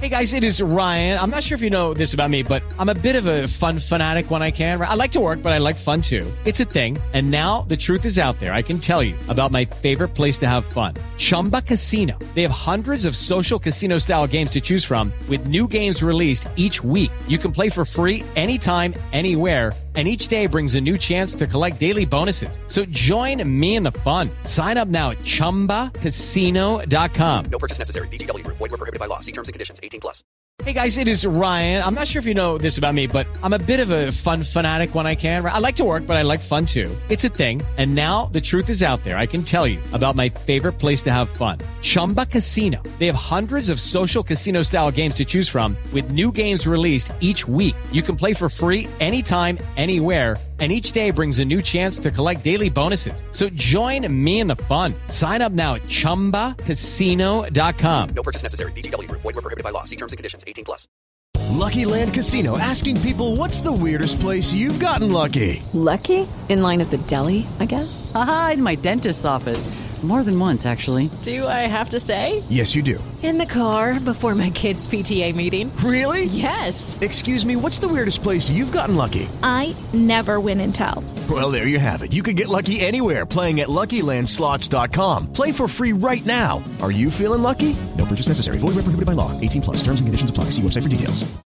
Hey guys, it is Ryan. I'm not sure if you know this about me, but I'm a bit of a fun fanatic when I can. I like to work, but I like fun too. It's a thing. And now the truth is out there. I can tell you about my favorite place to have fun. Chumba Casino. They have hundreds of social casino style games to choose from with new games released each week. You can play for free anytime, anywhere. And each day brings a new chance to collect daily bonuses. So join me in the fun. Sign up now at ChumbaCasino.com. No purchase necessary. VGW Group. Void where prohibited by law. See terms and conditions. 18+. Hey guys, it is Ryan. I'm not sure if you know this about me, but I'm a bit of a fun fanatic when I can. I like to work, but I like fun too. It's a thing. And now the truth is out there. I can tell you about my favorite place to have fun. Chumba Casino. They have hundreds of social casino style games to choose from with new games released each week. You can play for free anytime, anywhere. And each day brings a new chance to collect daily bonuses. So join me in the fun. Sign up now at ChumbaCasino.com. No purchase necessary. VGW Group. Void where prohibited by law. See terms and conditions. 18+. Lucky Land Casino, asking people, what's the weirdest place you've gotten lucky? Lucky? In line at the deli, I guess? Aha, in my dentist's office. More than once, actually. Do I have to say? Yes, you do. In the car before my kids' PTA meeting. Really? Yes. Excuse me, what's the weirdest place you've gotten lucky? I never win and tell. Well, there you have it. You can get lucky anywhere, playing at LuckyLandSlots.com. Play for free right now. Are you feeling lucky? No purchase necessary. Void where prohibited by law. 18+. Terms and conditions apply. See website for details.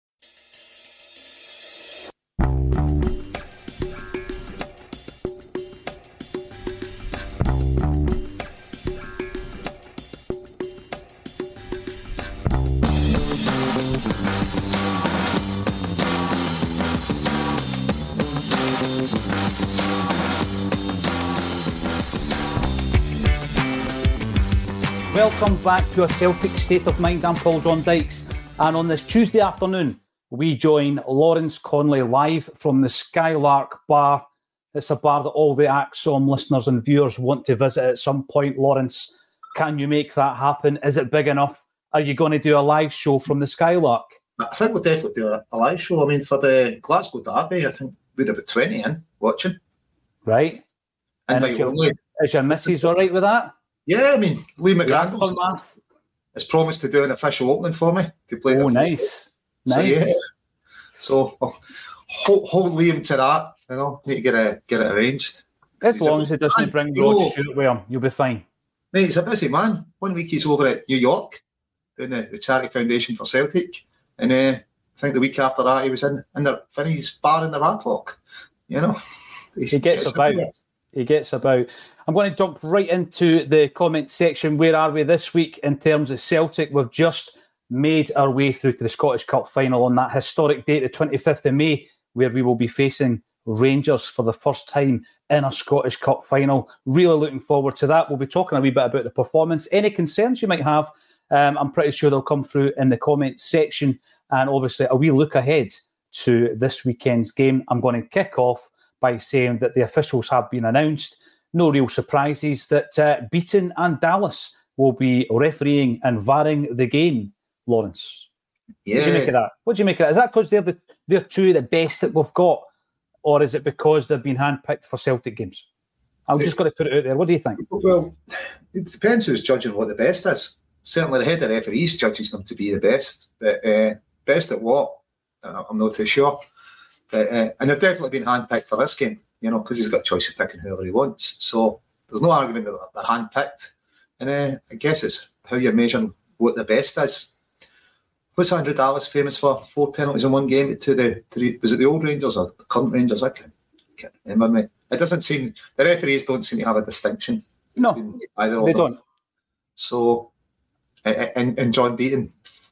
Welcome back to A Celtic State of Mind. I'm Paul John Dykes, and on this Tuesday afternoon we join Lawrence Conley live from the Skylark Bar. It's a bar that all the AXOM listeners and viewers want to visit at some point. Lawrence, can you make that happen? Is it big enough? Are you going to do a live show from the Skylark? I think we'll definitely do a live show. I mean, for the Glasgow Derby, I think we'd have about 20 in watching. Right. And is your missus all right with that? Yeah, I mean, Lee McGrandles has promised to do an official opening for me to play. Oh, nice. So, nice. Yeah. So hold Liam to that. You know, need to get it arranged. As long as he doesn't bring Rod Stewart with him, you'll be fine. Mate, he's a busy man. 1 week he's over at New York doing the Charity Foundation for Celtic, and I think the week after that he was in Finney's bar in the Ratlock. You know, he gets about. He gets about. I'm going to jump right into the comment section. Where are we this week in terms of Celtic? We've just made our way through to the Scottish Cup final on that historic date, the 25th of May, where we will be facing Rangers for the first time in a Scottish Cup final. Really looking forward to that. We'll be talking a wee bit about the performance. Any concerns you might have, I'm pretty sure they'll come through in the comment section. And obviously, a wee look ahead to this weekend's game. I'm going to kick off by saying that the officials have been announced. No real surprises that Beaton and Dallas will be refereeing and VARing the game, Lawrence. Yeah. What do you make of that? What do you make of that? Is that because they're two of the best that we've got, or is it because they've been handpicked for Celtic games? I'm just going to put it out there. What do you think? Well, it depends who's judging what the best is. Certainly the head of referees judges them to be the best. But best at what? I'm not too sure. But, and they've definitely been handpicked for this game, you know, because he's got a choice of picking whoever he wants. So there's no argument that they're handpicked. And I guess it's how you're measuring what the best is. What's Andrew Dallas famous for? 4 penalties in one game to the was it the old Rangers or the current Rangers? I can't remember. Mate. It doesn't seem the referees don't seem to have a distinction. No, either of they them. don't. So, and John Beaton,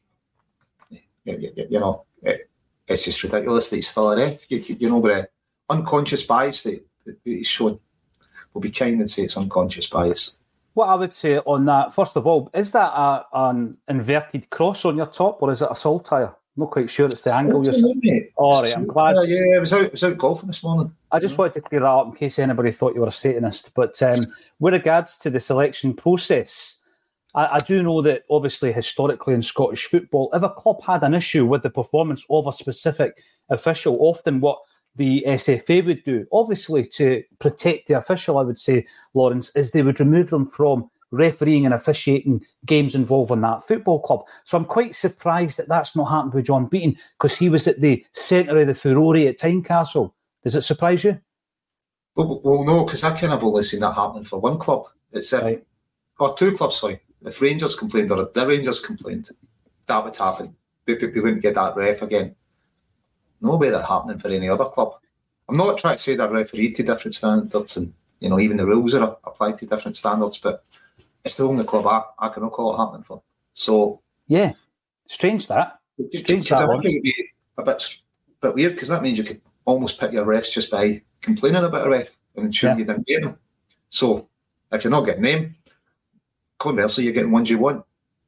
you know, it's just ridiculous that he's still a ref. You know, with unconscious bias that he's shown. We'll be kind and say it's unconscious bias. What I would say on that, first of all, is that an inverted cross on your top, or is it a saltire? I'm not quite sure. It's the angle you're saying. All right, I'm glad. Yeah, I was out golfing this morning. I just wanted to clear that up in case anybody thought you were a Satanist. But with regards to the selection process, I do know that obviously historically in Scottish football, if a club had an issue with the performance of a specific official, often what the SFA would do, obviously to protect the official, I would say, Lawrence, is they would remove them from refereeing and officiating games involving that football club. So I'm quite surprised that that's not happened with John Beaton, because he was at the centre of the furore at Tynecastle. Does it surprise you? Well, no, because I kind of only seen that happening for one club. It's right. Or two clubs, sorry. If Rangers complained or if the Rangers complained, that would happen. They wouldn't get that ref again. No way that happening for any other club. I'm not trying to say they're refereed to different standards and, you know, even the rules are applied to different standards, but it's the only club I can recall it happening for. So yeah, strange that. Strange that. I think it'd be a bit weird, because that means you could almost pick your refs just by complaining about a ref and ensuring you didn't get them. So if you're not getting them, conversely, you're getting ones you want.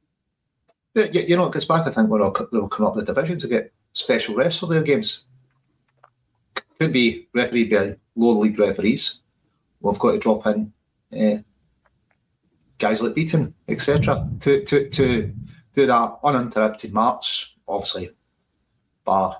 You know, it goes back, I think, when they were coming up with the division to get special refs for their games. Could be refereed by lower league referees. We've got to drop in guys like Beaton, etc., to do that uninterrupted march. Obviously, bar,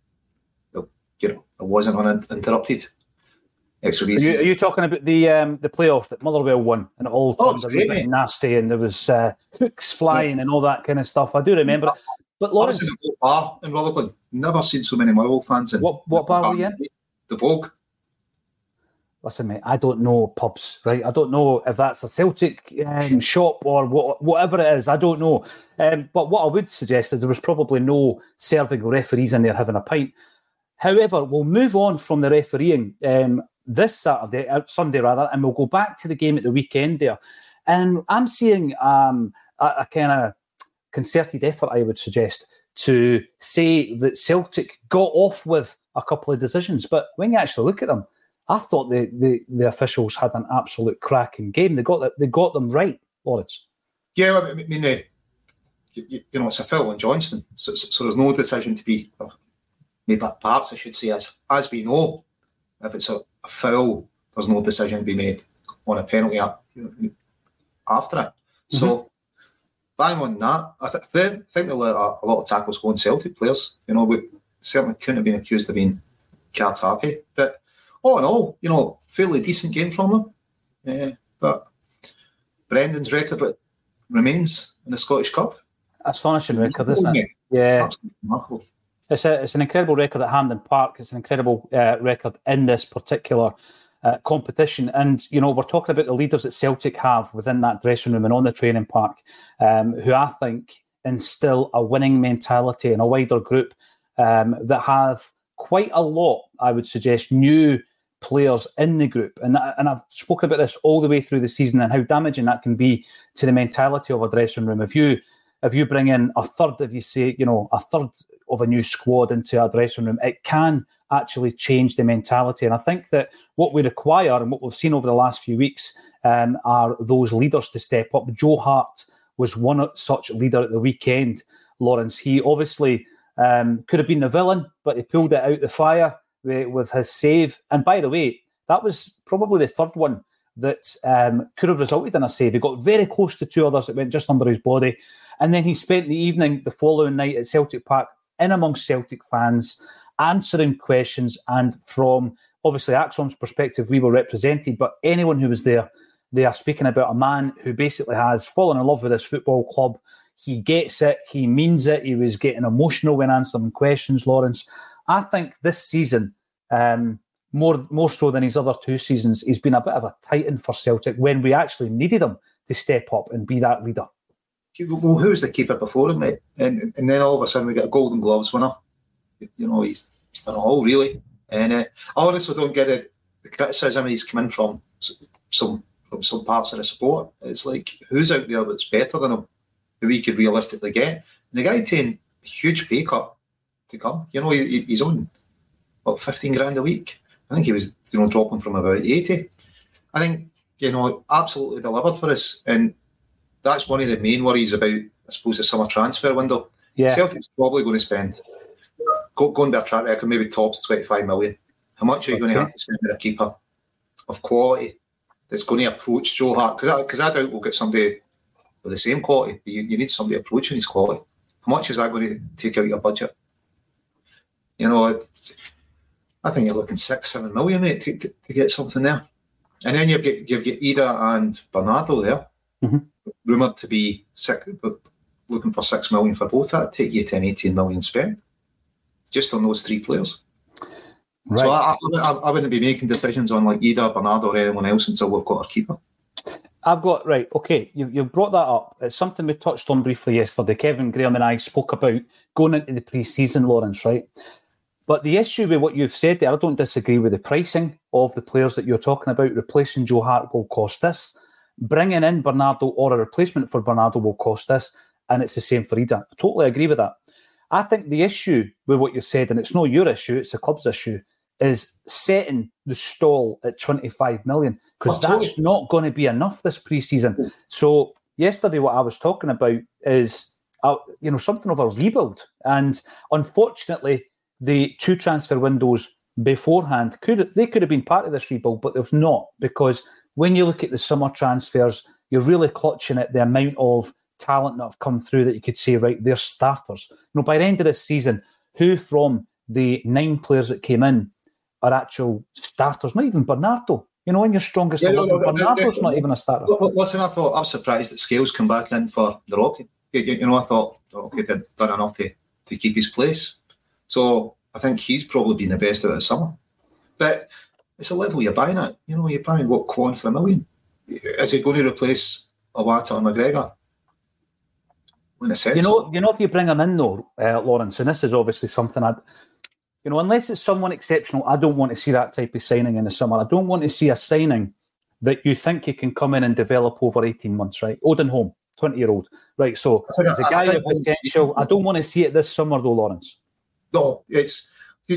you know, it wasn't uninterrupted. Are you talking about the playoff that Motherwell won, and it all turned a wee bit nasty, and there was hooks flying and all that kind of stuff? I do remember it. But Lawrence, I was in a bar in Rutherglen. Never seen so many Motherwell fans in. What bar were you in? The Vogue. Listen, mate, I don't know pubs, right? I don't know if that's a Celtic shop or whatever it is. I don't know. But what I would suggest is there was probably no serving referees in there having a pint. However, we'll move on from the refereeing this Sunday, and we'll go back to the game at the weekend there. And I'm seeing a kind of concerted effort, I would suggest, to say that Celtic got off with a couple of decisions. But when you actually look at them, I thought the officials had an absolute cracking game. They got them right, Lawrence. Yeah, I mean, you know, it's a foul on Johnston, so there's no decision to be made. Perhaps I should say, as we know, if it's a foul, there's no decision to be made on a penalty after it. So, bang on that. I think there were a lot of tackles going Celtic players. You know, we certainly couldn't have been accused of being card happy. But all in all, you know, fairly decent game from them. But Brendan's record remains in the Scottish Cup. Astonishing record, isn't it? Yeah. Absolutely remarkable. It's an incredible record at Hampden Park. It's an incredible record in this particular competition. And, you know, we're talking about the leaders that Celtic have within that dressing room and on the training park, who I think instill a winning mentality in a wider group that have quite a lot, I would suggest, new players in the group. And I've spoken about this all the way through the season and how damaging that can be to the mentality of a dressing room. If you bring in a third of a new squad into a dressing room, it can actually change the mentality. And I think that what we require and what we've seen over the last few weeks are those leaders to step up. Joe Hart was one such leader at the weekend, Lawrence. He obviously could have been the villain, but he pulled it out the fire with his save. And by the way, that was probably the third one that could have resulted in a save. He got very close to two others that went just under his body. And then he spent the evening the following night at Celtic Park in amongst Celtic fans, answering questions. And from, obviously, Axon's perspective, we were represented. But anyone who was there, they are speaking about a man who basically has fallen in love with this football club. He gets it. He means it. He was getting emotional when answering questions, Lawrence. I think this season, more so than his other two seasons, he's been a bit of a titan for Celtic when we actually needed him to step up and be that leader. Well, who was the keeper before him, mate? And then all of a sudden we get a Golden Gloves winner. You know, he's done it all, really. And I honestly don't get the criticism he's coming from some parts of the sport. It's like, who's out there that's better than him, who we could realistically get? And the guy taking a huge pay cut to come. You know, he's on, 15 grand a week. I think he was, dropping from about 80. I think, absolutely delivered for us. And that's one of the main worries about, I suppose, the summer transfer window. Yeah. Celtic's probably going to spend, going by a track record, maybe tops 25 million. How much are you going to have to spend on a keeper of quality that's going to approach Joe Hart? Because I doubt we'll get somebody with the same quality. You need somebody approaching his quality. How much is that going to take out your budget? I think you're looking 6-7 million, mate, to get something there. And then you've got Ida and Bernardo there. rumoured to be looking for 6 million for both. That take you to an 18 million spend just on those 3 players. Right. So I wouldn't be making decisions on like Ida, Bernardo, or anyone else until we've got our keeper. You've brought that up. It's something we touched on briefly yesterday. Kevin Graham and I spoke about going into the pre-season, Lawrence, right? But the issue with what you've said there, I don't disagree with the pricing of the players that you're talking about. Replacing Joe Hart will cost this. Bringing in Bernardo or a replacement for Bernardo will cost this. And it's the same for Ida. I totally agree with that. I think the issue with what you said, and it's not your issue, it's the club's issue, is setting the stall at 25 million, because that's not going to be enough this pre-season. So yesterday what I was talking about is something of a rebuild. And unfortunately, the 2 transfer windows beforehand could have been part of this rebuild, but they've not, because when you look at the summer transfers, you're really clutching at the amount of talent that have come through that you could say, right, they're starters. By the end of this season, who from the 9 players that came in are actual starters? Not even Bernardo. In your strongest 11, Bernardo's not even a starter. Listen, I was surprised that Scales come back in for the Rocket. I thought, they've done enough to keep his place. So I think he's probably been the best out of the summer. But it's a level you're buying at. You're buying Kwon for $1 million. Is he going to replace Iwata or McGregor? If you bring him in though, Lawrence, and this is obviously something unless it's someone exceptional, I don't want to see that type of signing in the summer. I don't want to see a signing that you think you can come in and develop over 18 months, right? Odin Holm, 20-year-old. Right, so as a guy with potential, I don't want to see it this summer though, Lawrence. No, it's...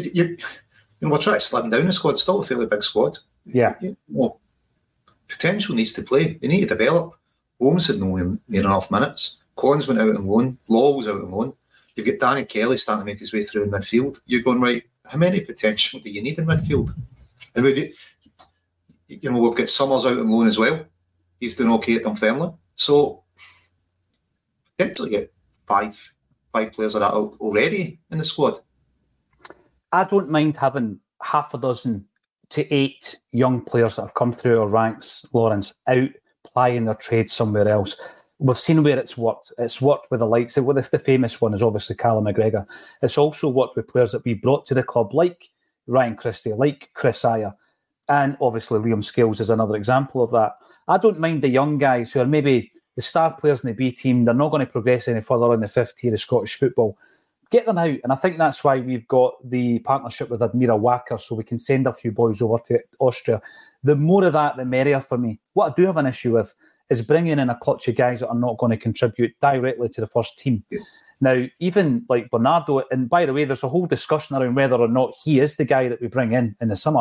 we're trying to slim down the squad. It's still a fairly big squad. Yeah. Potential needs to play. They need to develop. Holmes had no near enough minutes. Collins went out on loan. Law was out on loan. You've got Danny Kelly starting to make his way through in midfield. You're going, right, how many potential do you need in midfield? And we've got Summers out on loan as well. He's doing okay at Dunfermline. So, potentially get five players of that already in the squad. I don't mind having 6 to 8 young players that have come through our ranks, Lawrence, out plying their trade somewhere else. We've seen where it's worked. It's worked with the likes of, the famous one is obviously Callum McGregor. It's also worked with players that we brought to the club like Ryan Christie, like Chris Ayer, and obviously Liam Scales is another example of that. I don't mind the young guys who are maybe the star players in the B team. They're not going to progress any further in the 5th tier of Scottish football. Get them out. And I think that's why we've got the partnership with Admira Wacker, so we can send a few boys over to Austria. The more of that, the merrier for me. What I do have an issue with is bringing in a clutch of guys that are not going to contribute directly to the first team. Yeah. Now, even like Bernardo, and by the way, there's a whole discussion around whether or not he is the guy that we bring in the summer,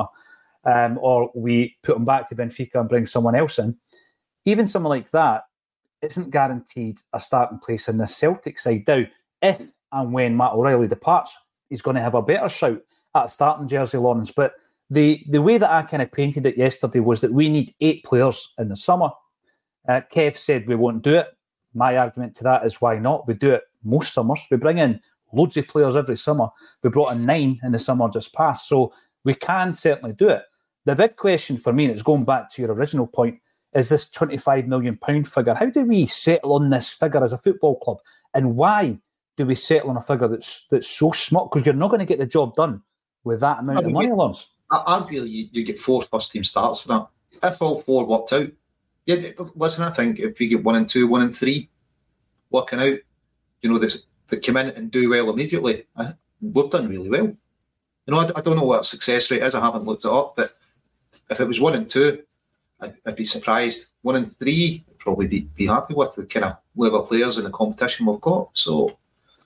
or we put him back to Benfica and bring someone else in. Even someone like that isn't guaranteed a starting place in the Celtic side. Now, if and when Matt O'Reilly departs, he's going to have a better shout at a starting jersey, Lawrence. But the way that I kind of painted it yesterday was that we need 8 players in the summer. Kev said we won't do it. My argument to that is why not? We do it most summers. We bring in loads of players every summer. We brought in 9 in the summer just past. So we can certainly do it. The big question for me, and it's going back to your original point, is this £25 million figure. How do we settle on this figure as a football club? And why do we settle on a figure that's so small? Because you're not going to get the job done with that amount of money, Lawrence. Arguably, you get 4 first-team starts for that. If all 4 worked out, listen, I think if we get 1 and 2, 1 and 3 working out, that come in and do well immediately, we've done really well. I don't know what our success rate is. I haven't looked it up, but if it was 1 and 2, I'd be surprised. 1 and 3, I'd probably be happy with the kind of level of players in the competition we've got. So,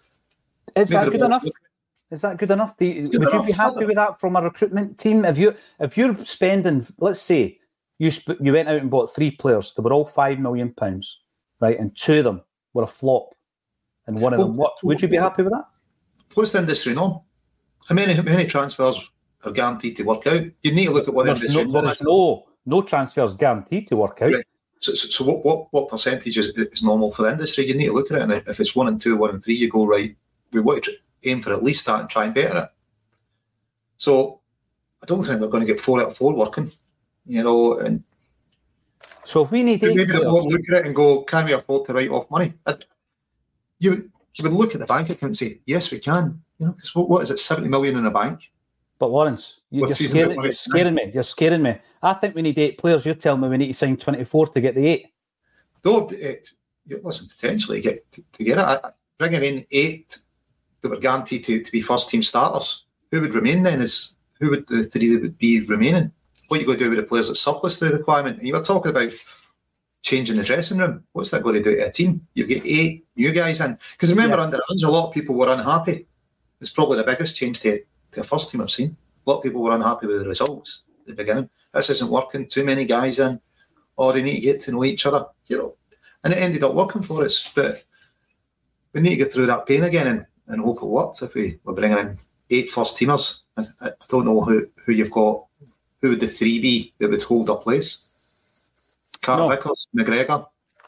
is that good enough? Is that good enough? Would you be happy with that from a recruitment team? If you're spending, let's say, you went out and bought 3 players. They were all £5 million, right? And 2 of them were a flop, and 1 of them worked. Would you be happy with that? What's the industry norm? How many transfers are guaranteed to work out? You need to look at what industry. There's no transfers guaranteed to work out. Right. So what percentage is normal for the industry? You need to look at it, and if it's 1 and 2, 1 and 3, you go right. We want to aim for at least that and try and better it. So I don't think we're going to get 4 out of 4 working. And So if we need 8 maybe players, they won't look at it and go, can we afford to write off money? You would look at the bank account and say, yes, we can. Because what is it, 70 million in a bank? But Lawrence, you're scaring me. You're scaring me. I think we need 8 players. You're telling me we need to sign 24 to get the 8. Listen, potentially to get it. Bringing in 8 that were guaranteed to be first team starters. Who would remain then? Who would the 3 that would be remaining? What are you going to do with the players that surplus the requirement? And you were talking about changing the dressing room. What's that going to do to a team? You get 8 new guys in. Because remember, under Ange, a lot of people were unhappy. It's probably the biggest change to a first team I've seen. A lot of people were unhappy with the results at the beginning. This isn't working. Too many guys in. Or they need to get to know each other. And it ended up working for us. But we need to get through that pain again and hope it works. If we're bringing in 8 first teamers, I don't know who you've got. Who would the 3 be that would hold their place? Carter Vickers, McGregor?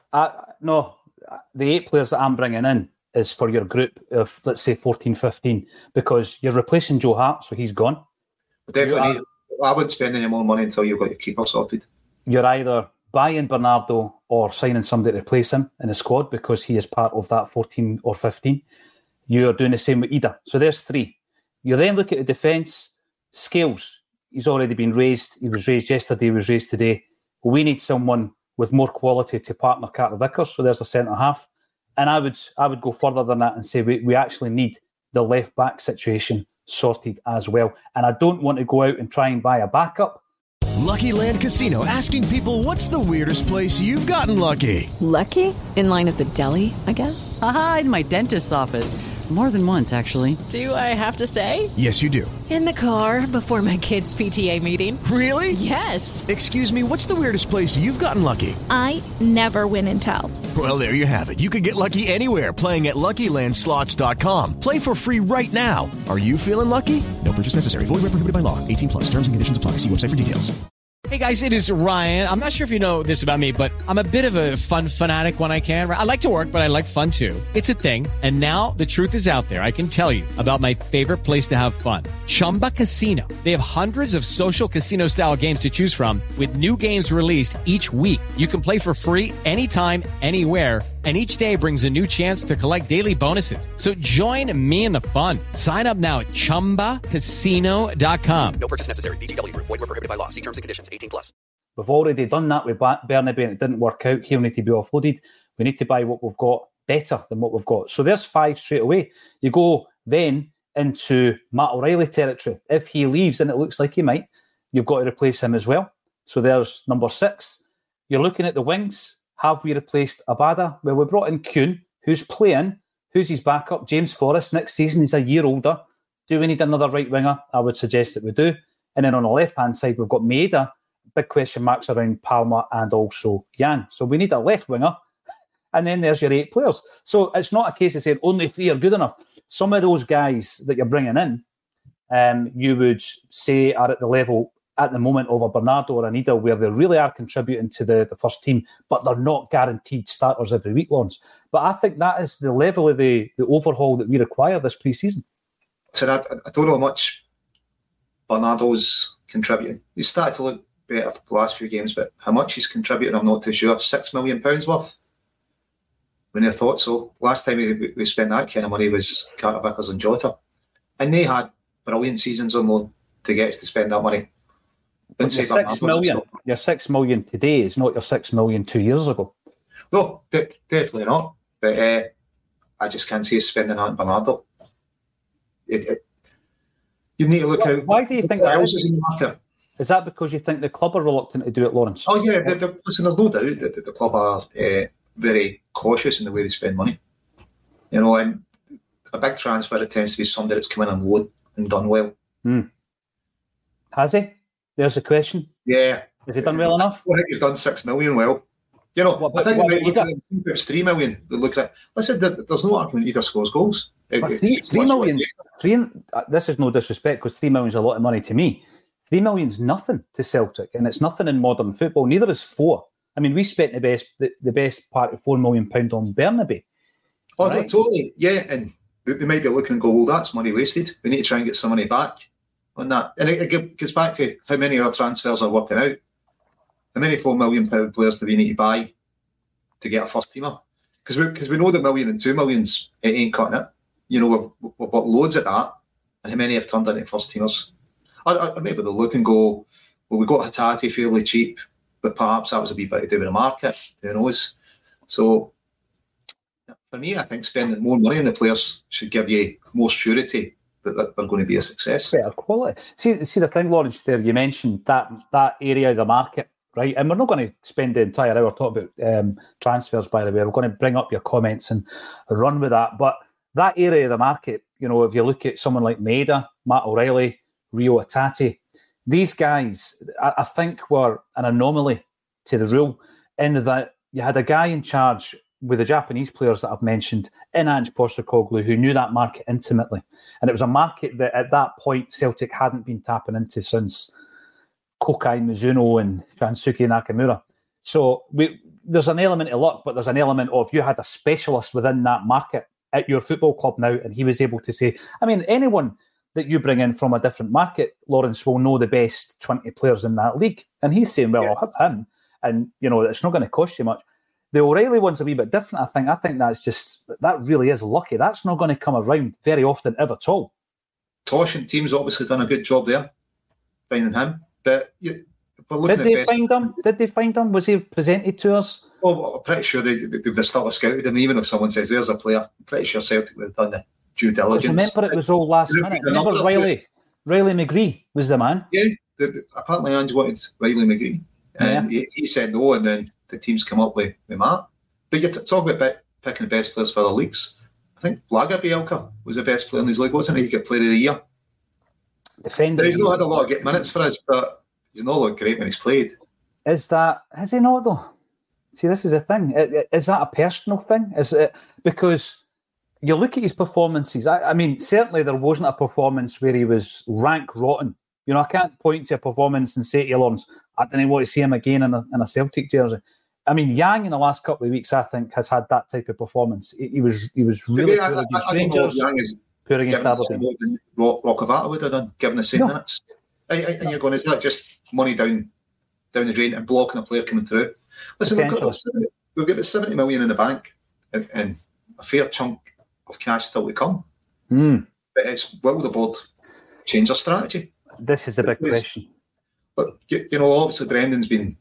No, the 8 players that I'm bringing in is for your group of, let's say, 14, 15, because you're replacing Joe Hart, so he's gone. Definitely. I wouldn't spend any more money until you've got your keeper sorted. You're either buying Bernardo or signing somebody to replace him in the squad because he is part of that 14 or 15. You're doing the same with Ida. So there's 3. You then look at the defence. Scales, he's already been raised. He was raised yesterday, he was raised today. We need someone with more quality to partner Carter Vickers, so there's a centre-half. And I would go further than that and say we actually need the left-back situation sorted as well. And I don't want to go out and try and buy a backup. Lucky Land Casino, asking people, what's the weirdest place you've gotten lucky? Lucky? In line at the deli, I guess? Aha, in my dentist's office. More than once, actually. Do I have to say? Yes, you do. In the car before my kids' PTA meeting. Really? Yes. Excuse me, what's the weirdest place you've gotten lucky? I never win and tell. Well, there you have it. You can get lucky anywhere, playing at LuckyLandSlots.com. Play for free right now. Are you feeling lucky? No purchase necessary. Void where prohibited by law. 18+. Terms and conditions apply. See website for details. Hey guys, it is Ryan. I'm not sure if you know this about me, but I'm a bit of a fun fanatic when I can. I like to work, but I like fun too. It's a thing. And now the truth is out there. I can tell you about my favorite place to have fun. Chumba Casino. They have hundreds of social casino style games to choose from with new games released each week. You can play for free anytime, anywhere. And each day brings a new chance to collect daily bonuses. So join me in the fun. Sign up now at ChumbaCasino.com. No purchase necessary. VGW Group. Void where prohibited by law. See terms and conditions. 18+. We've already done that with Bernabe and it didn't work out. He'll need to be offloaded. We need to buy what we've got better than what we've got. So there's 5 straight away. You go then into Matt O'Reilly territory. If he leaves, and it looks like he might, you've got to replace him as well. So there's number 6. You're looking at the wings. Have we replaced Abada? Well, we brought in Kuhn, who's playing. Who's his backup? James Forrest. Next season, he's a year older. Do we need another right winger? I would suggest that we do. And then on the left-hand side, we've got Maeda. Big question marks around Palmer and also Jan. So we need a left winger. And then there's your 8 players. So it's not a case of saying only 3 are good enough. Some of those guys that you're bringing in, you would say are at the level at the moment of a Bernardo or an Ida, where they really are contributing to the first team, but they're not guaranteed starters every week, Lawrence. But I think that is the level of the overhaul that we require this pre-season. So I don't know how much Bernardo's contributing. He's started to look better the last few games, but how much he's contributing, I'm not too sure. £6 million worth? When I thought so. Last time we spent that kind of money was Carter Vickers and Jota. And they had brilliant seasons on loan to get us to spend that money. Your 6 million, your 6 million today is not your 6 million 2 years ago. No, definitely not. But I just can't see us spending that on Bernardo. You need to look out. Why do you think that is in the market? Is that because you think the club are reluctant to do it, Lawrence? Oh yeah, listen. There's no doubt that the club are very cautious in the way they spend money. You know, and a big transfer, it tends to be somebody that's come in on loan and done well. Has he? There's a question. Yeah. Has he done well enough? I think he's done 6 million well. You know, I think they might look at it, 3 million. They look at it. Listen, there's no argument either scores goals. 3 million. This is no disrespect, because 3 million is a lot of money to me. 3 million is nothing to Celtic, and it's nothing in modern football. Neither is 4. I mean, we spent the best part of £4 million on Bernabe. Oh, right? Totally. Yeah, and they might be looking and go, well, that's money wasted. We need to try and get some money back on that. And it gets back to how many of our transfers are working out. how many £4 million players do we need to buy to get a first teamer? Because we know the $1 million and $2 million, it ain't cutting it. You know, we've got loads at that, and how many have turned into first teamers? Or maybe they'll look and go, well, we got Hatate fairly cheap, but perhaps that was a wee bit to do with the market. Who knows? So, for me, I think spending more money on the players should give you more surety that they're going to be a success. Better quality. See the thing, Lawrence, there, you mentioned that area of the market, right? And we're not going to spend the entire hour talking about transfers, by the way. We're going to bring up your comments and run with that. But that area of the market, you know, if you look at someone like Maeda, Matt O'Reilly, Rio Hatate, these guys, I think, were an anomaly to the rule in that you had a guy in charge with the Japanese players that I've mentioned in Ange Postecoglou, who knew that market intimately. And it was a market that at that point Celtic hadn't been tapping into since Kokai Mizuno and Shansuke Nakamura. So there's an element of luck, but there's an element of you had a specialist within that market at your football club now, and he was able to say, I mean, anyone that you bring in from a different market, Lawrence, will know the best 20 players in that league. And he's saying, well, I'll have him. And, you know, it's not going to cost you much. The O'Reilly one's a wee bit different, I think. I think that really is lucky. That's not going to come around very often, if at all. Tosh and team's obviously done a good job there, finding him. But Did they find him? Was he presented to us? Well, I'm pretty sure they still scouted him, even if someone says there's a player. I'm pretty sure Celtic would have done the due diligence. Remember, it was all last minute. Remember Riley McGree was the man. Yeah, apparently Ange wanted Riley McGree. And he said no, and then the team's come up with Matt. But you talk about picking the best players for the leagues. I think Blaga Bielka was the best player in his league, wasn't he? He got player of the year. Defender. He's not had a lot of get minutes for us, but he's not looked great when he's played. Has he not though? See, this is the thing. Is that a personal thing? Is it because you look at his performances? I mean, certainly there wasn't a performance where he was rank rotten. You know, I can't point to a performance and say to you, Lawrence, I didn't want to see him again in a Celtic jersey. I mean, Yang in the last couple of weeks, I think, has had that type of performance. He was really poor against Rangers, poor against Aberdeen. Rockavata would have done, given the same minutes. And you're going, is that just money down the drain and blocking a player coming through? Listen, we've got about 70 million in the bank and a fair chunk of cash still to come. But will the board change their strategy? This is the big question. But, you know, obviously Brendan's been,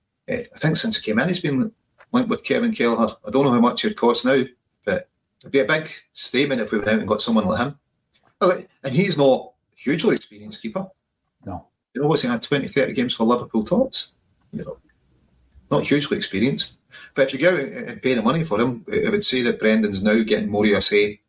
I think since he came in, he's been linked with Kevin Kelleher. I don't know how much it costs now, but it'd be a big statement if we went out and got someone like him. And he's not a hugely experienced keeper. No. You know, what's he had 20, 30 games for Liverpool tops? You know, not hugely experienced. But if you go out and pay the money for him, I would say that Brendan's now getting more of a say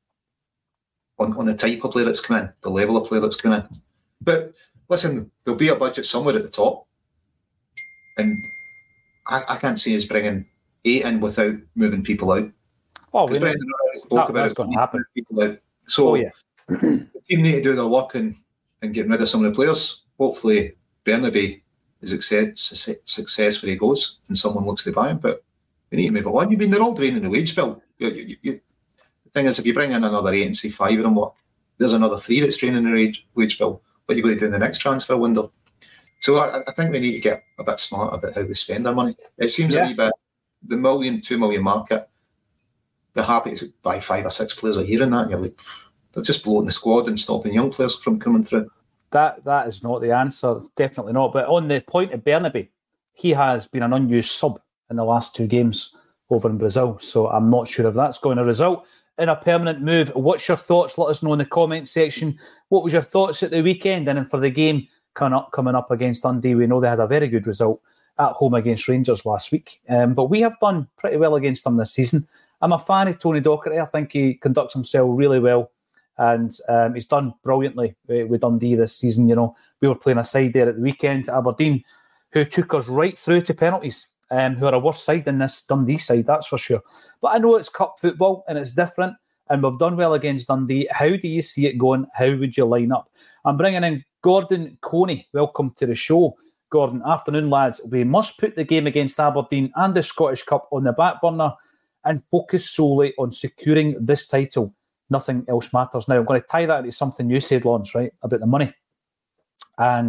on the type of player that's come in, the level of player that's come in. But listen, there'll be a budget somewhere at the top. And I can't see us bringing 8 in without moving people out. Oh, Brendan already spoke about that's going to happen. People out. So the team need to do their work and get rid of some of the players. Hopefully Bernabei is a success where he goes and someone looks to buy him. But we need to move it on. They're all draining the wage bill. The thing is, if you bring in another 8 and see 5 of them work, there's another 3 that's draining the wage bill. What you're going to do in the next transfer window. So I think we need to get a bit smart about how we spend our money. It seems a wee bit, the $1 million, $2 million market, they're happy to buy 5 or 6 players a year in that, and you're like, they're just bloating the squad and stopping young players from coming through. That is not the answer, definitely not. But on the point of Bernabei, he has been an unused sub in the last 2 games over in Brazil, so I'm not sure if that's going to result in a permanent move. What's your thoughts? Let us know in the comments section. What was your thoughts at the weekend? And then for the game coming up against Dundee, we know they had a very good result at home against Rangers last week. But we have done pretty well against them this season. I'm a fan of Tony Docherty. I think he conducts himself really well. And he's done brilliantly with Dundee this season. You know, we were playing a side there at the weekend, Aberdeen, who took us right through to penalties. Who are a worse side than this Dundee side, that's for sure. But I know it's cup football and it's different, and we've done well against Dundee. How do you see it going? How would you line up? I'm bringing in Gordon Coney. Welcome to the show, Gordon. Afternoon, lads. We must put the game against Aberdeen and the Scottish Cup on the back burner and focus solely on securing this title. Nothing else matters. Now, I'm going to tie that into something you said, Lawrence, right, about the money. And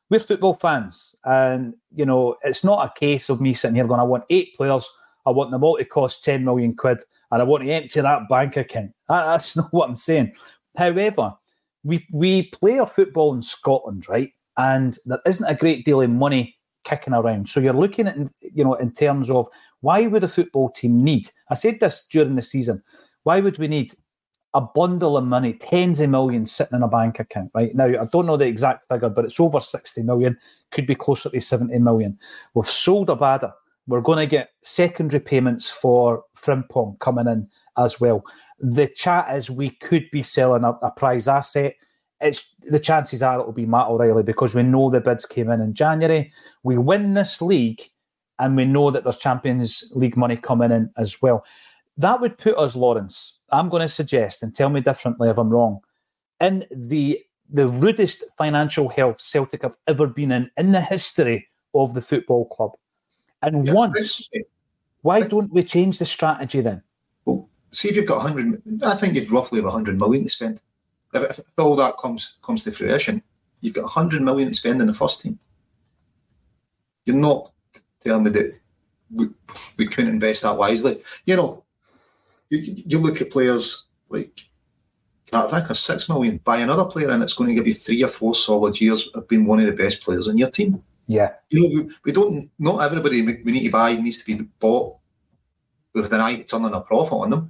we're football fans, and it's not a case of me sitting here going, I want 8 players, I want them all to cost 10 million quid, and I want to empty that bank account. That's not what I'm saying. However, we play our football in Scotland, right? And there isn't a great deal of money kicking around. So you're looking at, in terms of why would a football team need, I said this during the season, why would we need a bundle of money, tens of millions sitting in a bank account, right? Now, I don't know the exact figure, but it's over 60 million, could be closer to 70 million. We've sold Abada. We're going to get secondary payments for Frimpong coming in as well. The chat is we could be selling a prize asset. The chances are it will be Matt O'Reilly because we know the bids came in January. We win this league and we know that there's Champions League money coming in as well. That would put us, Lawrence, I'm going to suggest, and tell me differently if I'm wrong, in the rudest financial health Celtic have ever been in the history of the football club. And why don't we change the strategy then? Well, see if you've got 100, I think you'd roughly have 100 million to spend. If all that comes to fruition, you've got 100 million to spend in the first team. You're not telling me that we couldn't invest that wisely. You look at players like Carter, 6 million, buy another player and it's going to give you 3 or 4 solid years of being one of the best players in your team. Yeah. We don't, not everybody we need to buy needs to be bought with an eye to turning a profit on them.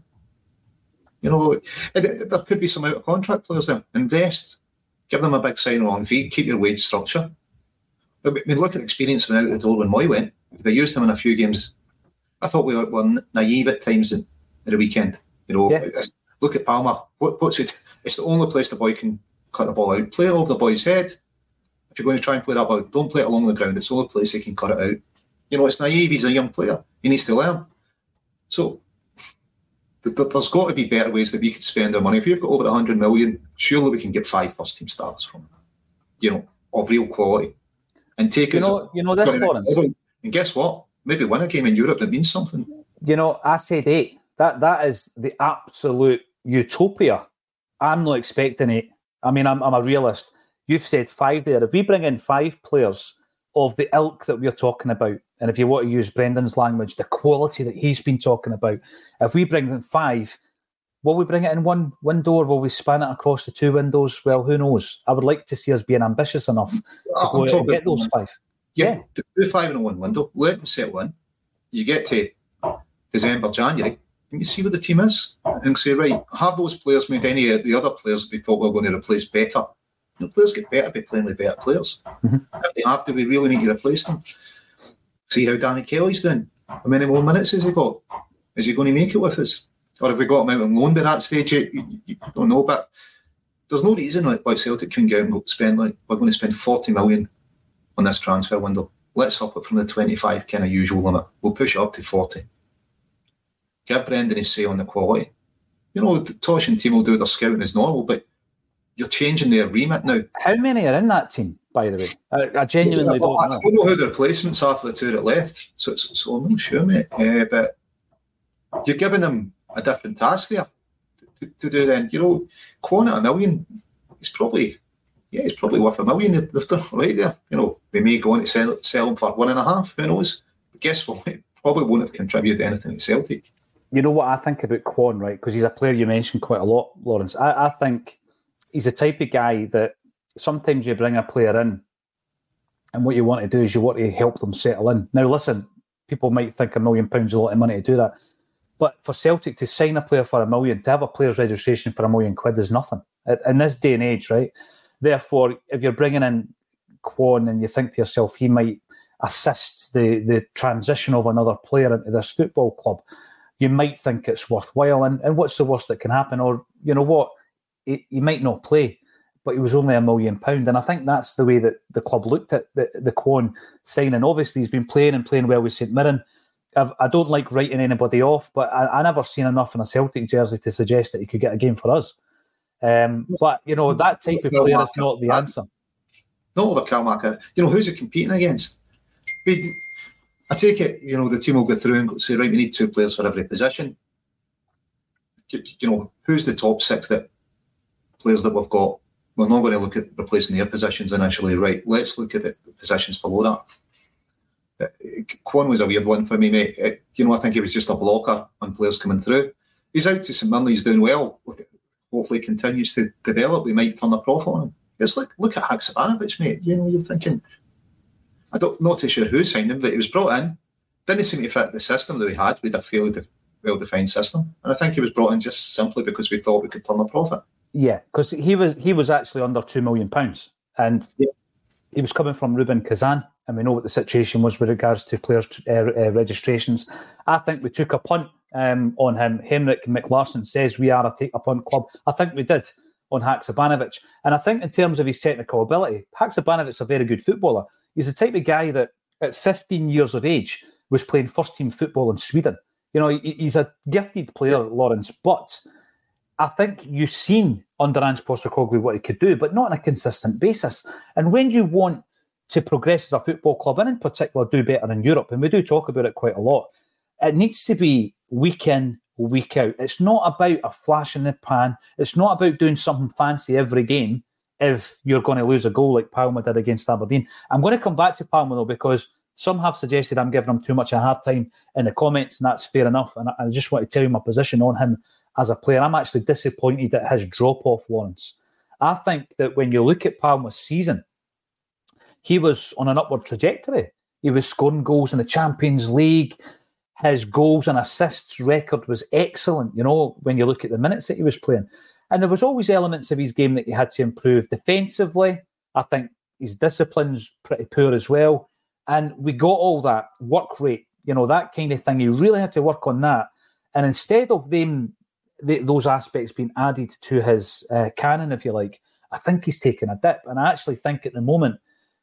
There could be some out of contract players there. Invest, give them a big sign-on fee, keep your wage structure. I mean, look at experience from out the door when Moy went. They used him in a few games. I thought we were naive at times in the weekend. Look at Palmer. What's it? It's the only place the boy can cut the ball out. Play it over the boy's head. If you're going to try and play that ball, don't play it along the ground. It's the only place he can cut it out. It's naive. He's a young player. He needs to learn. So there's got to be better ways that we could spend our money. If you've got over 100 million, surely we can get 5 first-team starters from of real quality. And take it. This, Lawrence. And guess what? Maybe win a game in Europe that means something. I said 8. That is the absolute utopia. I'm not expecting 8. I mean, I'm a realist. You've said 5 there. If we bring in 5 players of the ilk that we're talking about, and if you want to use Brendan's language, the quality that he's been talking about, if we bring in 5, will we bring it in one window or will we span it across the 2 windows? Well, who knows? I would like to see us being ambitious enough to go out and get those 5. Yeah, do 5 in one window. Let them settle in. You get to December, January, and you see what the team is, and say, right, have those players made any of the other players we thought we were going to replace better? Players get better by playing with better players. Mm-hmm. If they have to, we really need to replace them. See how Danny Kelly's doing. How many more minutes has he got? Is he going to make it with us? Or have we got him out on loan by that stage? You don't know, but there's no reason why Celtic can go and spend, we're going to spend 40 million on this transfer window. Let's up it from the 25 kind of usual limit. We'll push it up to 40. Give Brendan his say on the quality. Tosh and team will do their scouting as normal, but you're changing their remit now. How many are in that team, by the way? I genuinely don't know. I don't know who the replacements are for the 2 that left, so I'm not sure, mate. But you're giving them a different task there to do then. Kwon at $1 million, it's probably worth $1 million. They've done right there. They may go on to sell him for 1.5, who knows? But guess what? It probably won't have contributed anything to Celtic. You know what I think about Kwon, right? Because he's a player you mentioned quite a lot, Lawrence. I think he's the type of guy that sometimes you bring a player in and what you want to do is you want to help them settle in. Now, listen, people might think £1 million is a lot of money to do that. But for Celtic to sign a player for $1 million, to have a player's registration for £1 million is nothing. In this day and age, right? Therefore, if you're bringing in Kwon and you think to yourself, he might assist the transition of another player into this football club, you might think it's worthwhile. And what's the worst that can happen? Or, you know what? He might not play, but he was only £1 million. And I think that's the way that the club looked at the Kwon signing. Obviously, he's been playing well with St Mirren. I don't like writing anybody off, but I never seen enough in a Celtic jersey to suggest that he could get a game for us. But, that type of player is not the answer. Not over Kalmaka. Who's it competing against? I take it, the team will go through and say, right, we need 2 players for every position. Who's the top 6 players that we've got we're not going to look at replacing their positions initially. Right, let's look at the positions below that. Kwon was a weird one for me, mate. I think he was just a blocker on players coming through. He's out to St Mirren, he's doing well. Hopefully continues to develop. We might turn a profit on him. It's like, look at Haksabanovic, mate. You're thinking, not too sure who signed him, but he was brought in. Didn't seem to fit the system that we had. We had a fairly well-defined system. And I think he was brought in just simply because we thought we could turn a profit. Yeah, because he was actually under £2 million. And he was coming from Rubin Kazan. And we know what the situation was with regards to players' registrations. I think we took a punt on him. Henrik McLarsson says we are a take-a-punt club. I think we did on Haksabanovic. And I think in terms of his technical ability, Haksabanovic's a very good footballer. He's the type of guy that at 15 years of age was playing first-team football in Sweden. He's a gifted player, Lawrence, but I think you've seen under Ange Postecoglou what he could do, but not on a consistent basis. And when you want to progress as a football club, and in particular do better in Europe, and we do talk about it quite a lot, it needs to be week in, week out. It's not about a flash in the pan. It's not about doing something fancy every game if you're going to lose a goal like Palma did against Aberdeen. I'm going to come back to Palma, though, because some have suggested I'm giving him too much a hard time in the comments, and that's fair enough. And I just want to tell you my position on him as a player. I'm actually disappointed at his drop-off, Lawrence. I think that when you look at Palma's season, he was on an upward trajectory. He was scoring goals in the Champions League. His goals and assists record was excellent, when you look at the minutes that he was playing. And there was always elements of his game that he had to improve. Defensively, I think his discipline's pretty poor as well. And we got all that work rate, that kind of thing. He really had to work on that. And instead of those aspects being added to his canon, if you like, I think he's taken a dip. And I actually think at the moment,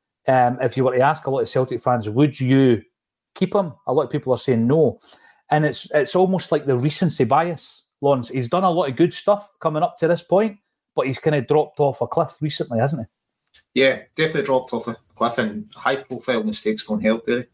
if you were to ask a lot of Celtic fans, would you keep him? A lot of people are saying no. And it's almost like the recency bias, Lawrence. He's done a lot of good stuff coming up to this point, but he's kind of dropped off a cliff recently, hasn't he? Yeah, definitely dropped off a cliff, and high-profile mistakes don't help, do they?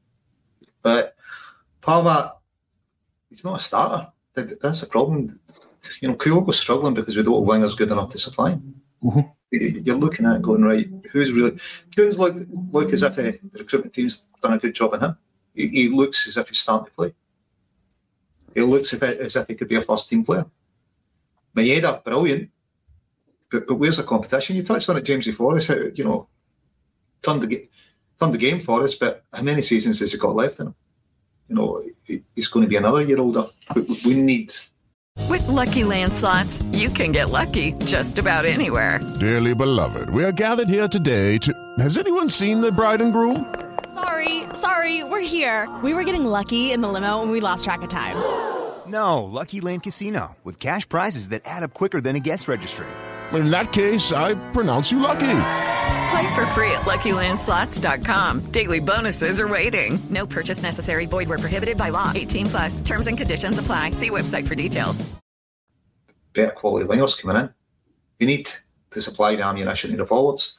But Palma, he's not a starter. That's the problem. Kyogo's struggling because we don't have wingers good enough to supply him. Mm-hmm. You're looking at it going, right, who's really... Kuhn's look as if the recruitment team's done a good job on him. He looks as if he's starting to play. He looks as if he could be a first-team player. Maeda, brilliant. But where's the competition? You touched on it, Jamesy Forrest, turned the game for us, but how many seasons has he got left in him? He's going to be another year older. We need... With Lucky Land Slots, you can get lucky just about anywhere. Dearly beloved, we are gathered here today to... Has anyone seen the bride and groom? Sorry, we're here. We were getting lucky in the limo and we lost track of time. No, Lucky Land Casino, with cash prizes that add up quicker than a guest registry. In that case, I pronounce you lucky. Play for free at LuckyLandSlots.com. Daily bonuses are waiting. No purchase necessary. Void where prohibited by law. 18+. Terms and conditions apply. See website for details. Better quality wingers coming in. You need to supply the ammunition to the forwards.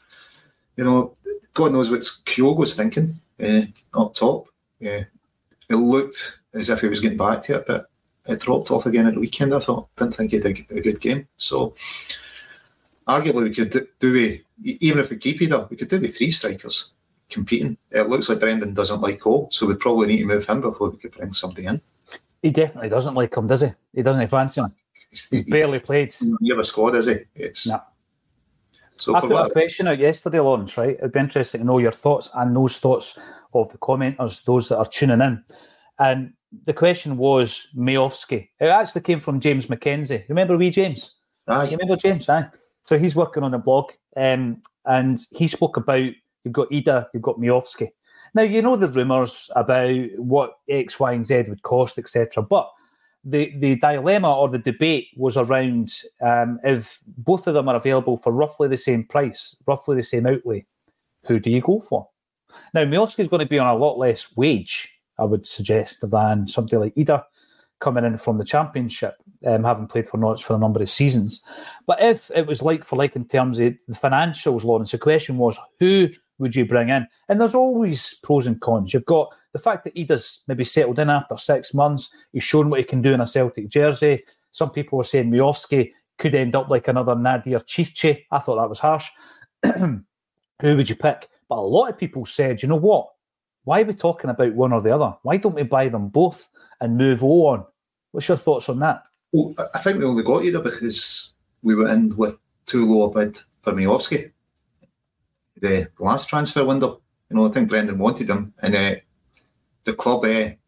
God knows what Kyogo's thinking up top. It looked as if he was getting back to it, but it dropped off again at the weekend, I thought. Didn't think he had a good game. So... arguably, we could do even if we keep either, we could do with three strikers competing. It looks like Brendan doesn't like Cole, so we probably need to move him before we could bring somebody in. He definitely doesn't like him, does he? He doesn't fancy him. He's barely played. You have a squad, is he? No. So I put a question out yesterday, Lawrence, right? It'd be interesting to know your thoughts and those thoughts of the commenters, those that are tuning in. And the question was Miovski. It actually came from James McKenzie. Remember wee James? Aye. You remember James? Aye. So he's working on a blog, and he spoke about, you've got Ida, you've got Miovski. Now, you know the rumours about what X, Y, and Z would cost, etc. But the dilemma or the debate was around if both of them are available for roughly the same price, roughly the same outlay, who do you go for? Now, Miovski's going to be on a lot less wage, I would suggest, than somebody like Ida coming in from the Championship, having played for Norwich for a number of seasons. But if it was like for like in terms of the financials, Lawrence, the question was, who would you bring in? And there's always pros and cons. You've got the fact that Ida's maybe settled in after 6 months. He's shown what he can do in a Celtic jersey. Some people are saying Miovski could end up like another Nadir Chiefche. I thought that was harsh. Who would you pick? But a lot of people said, you know what? Why are we talking about one or the other? Why don't we buy them both and move on? What's your thoughts on that? Well, I think we only got either because we were in with too low a bid for Miovski. The last transfer window, I think Brendan wanted him, and the club.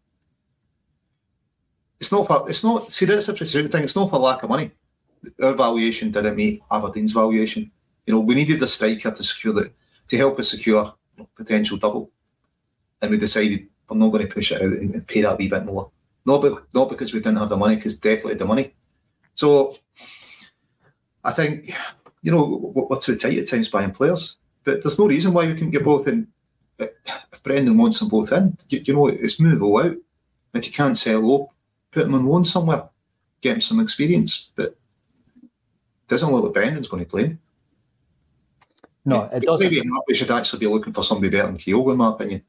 It's not. See, that's a frustrating thing. It's not for lack of money. Our valuation didn't meet Aberdeen's valuation. We needed a striker to help us secure potential double, and we decided we're not going to push it out and pay that wee bit more. Not because we didn't have the money, because definitely the money. So I think we're too tight at times buying players, but there's no reason why we couldn't get both in. If Brendan wants them both in, it's move all out. If you can't sell low, put them on loan somewhere, get him some experience. But it doesn't look like Brendan's going to play him. No, it doesn't. Maybe we should actually be looking for somebody better than Kyogo, in my opinion.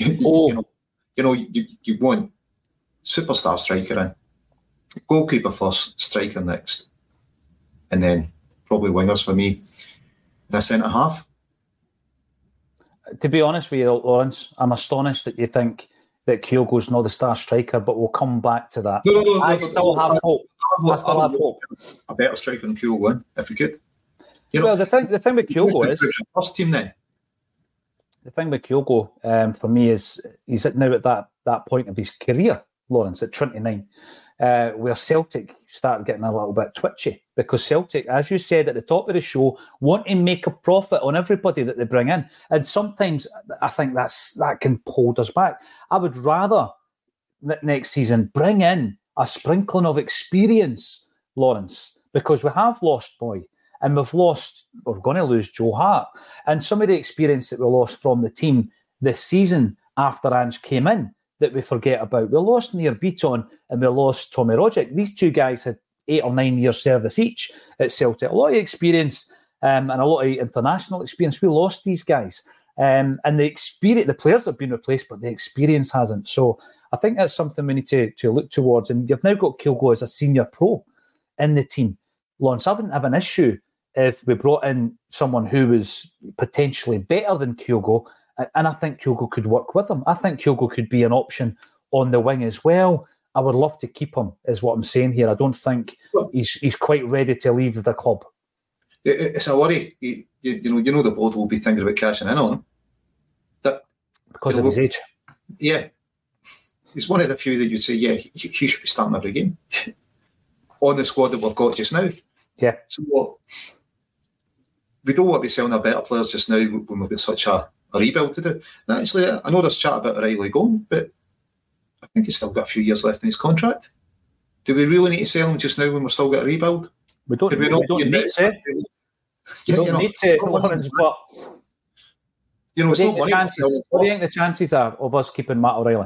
You want superstar striker in, goalkeeper first, striker next, and then probably wingers for me, and a centre half. To be honest with you, Lawrence, I'm astonished that you think that Kyogo's not the star striker, but we'll come back to that. No, I still have hope. I still have hope. A better striker than Kyogo, if we could. Well, the thing with Kyogo is first team then. The thing with Kyogo for me is he's now at that point of his career, Lawrence, at 29, where Celtic start getting a little bit twitchy because Celtic, as you said at the top of the show, want to make a profit on everybody that they bring in, and sometimes I think that can hold us back. I would rather next season bring in a sprinkling of experience, Lawrence, because we have lost Boy. And we're going to lose Joe Hart. And some of the experience that we lost from the team this season after Ange came in that we forget about. We lost Nir Beaton and we lost Tommy Rogic. These two guys had 8 or 9 years service each at Celtic. A lot of experience and a lot of international experience. We lost these guys. And the players have been replaced, but the experience hasn't. So I think that's something we need to look towards. And you've now got Kyogo as a senior pro in the team. Lawrence, I wouldn't have an issue if we brought in someone who was potentially better than Kyogo, and I think Kyogo could work with him. I think Kyogo could be an option on the wing as well. I would love to keep him, is what I'm saying here. I don't think he's quite ready to leave the club. It's a worry. The board will be thinking about cashing in on him. Because of his age. Yeah. He's one of the few that you'd say, he should be starting every game. On the squad that we've got just now. Yeah. So we don't want to be selling our better players just now when we've got such a rebuild to do. And actually, I know there's chat about O'Reilly going, but I think he's still got a few years left in his contract. Do we really need to sell him just now when we've still got a rebuild? We don't need to. We don't need to, Lawrence, but it's not money. What do you think the chances are of us keeping Matt O'Reilly?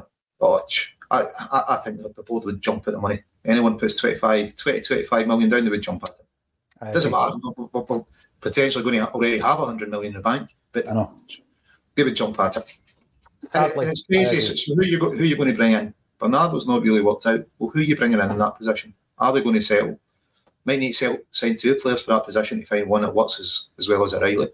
I think that the board would jump at the money. Anyone puts 25 million down, they would jump at it. It doesn't matter. We're potentially going to already have 100 million in the bank, but they would jump at it. And it's crazy. So who are you going to bring in? Bernardo's not really worked out. Well, who are you bringing in that position? Are they going to settle? Might need to sign 2 players for that position to find one that works as well as O'Reilly.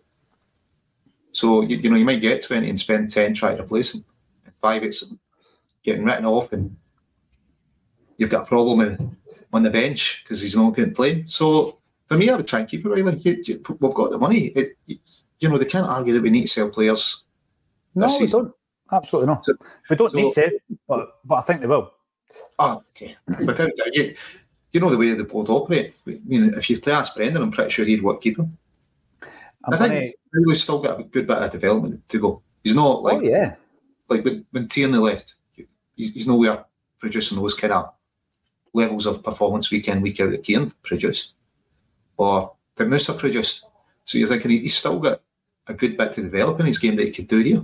So you might get 20 and spend 10 trying to replace him. 5 it's getting written off, and you've got a problem on the bench because he's not getting played. So for me, I would try and keep O'Reilly. We've got the money. They can't argue that we need to sell players. No, we don't. Absolutely not. We don't need to, but I think they will. Oh, okay. Without the way the board operate. I mean, if you ask Brendan, I'm pretty sure he'd want to keep him. I think O'Reilly's still got a good bit of development to go. He's not like when Tierney left. He's nowhere producing those kind of levels of performance week in, week out that Kieran produced or that Musa produced. So you're thinking he's still got a good bit to develop in his game that he could do here.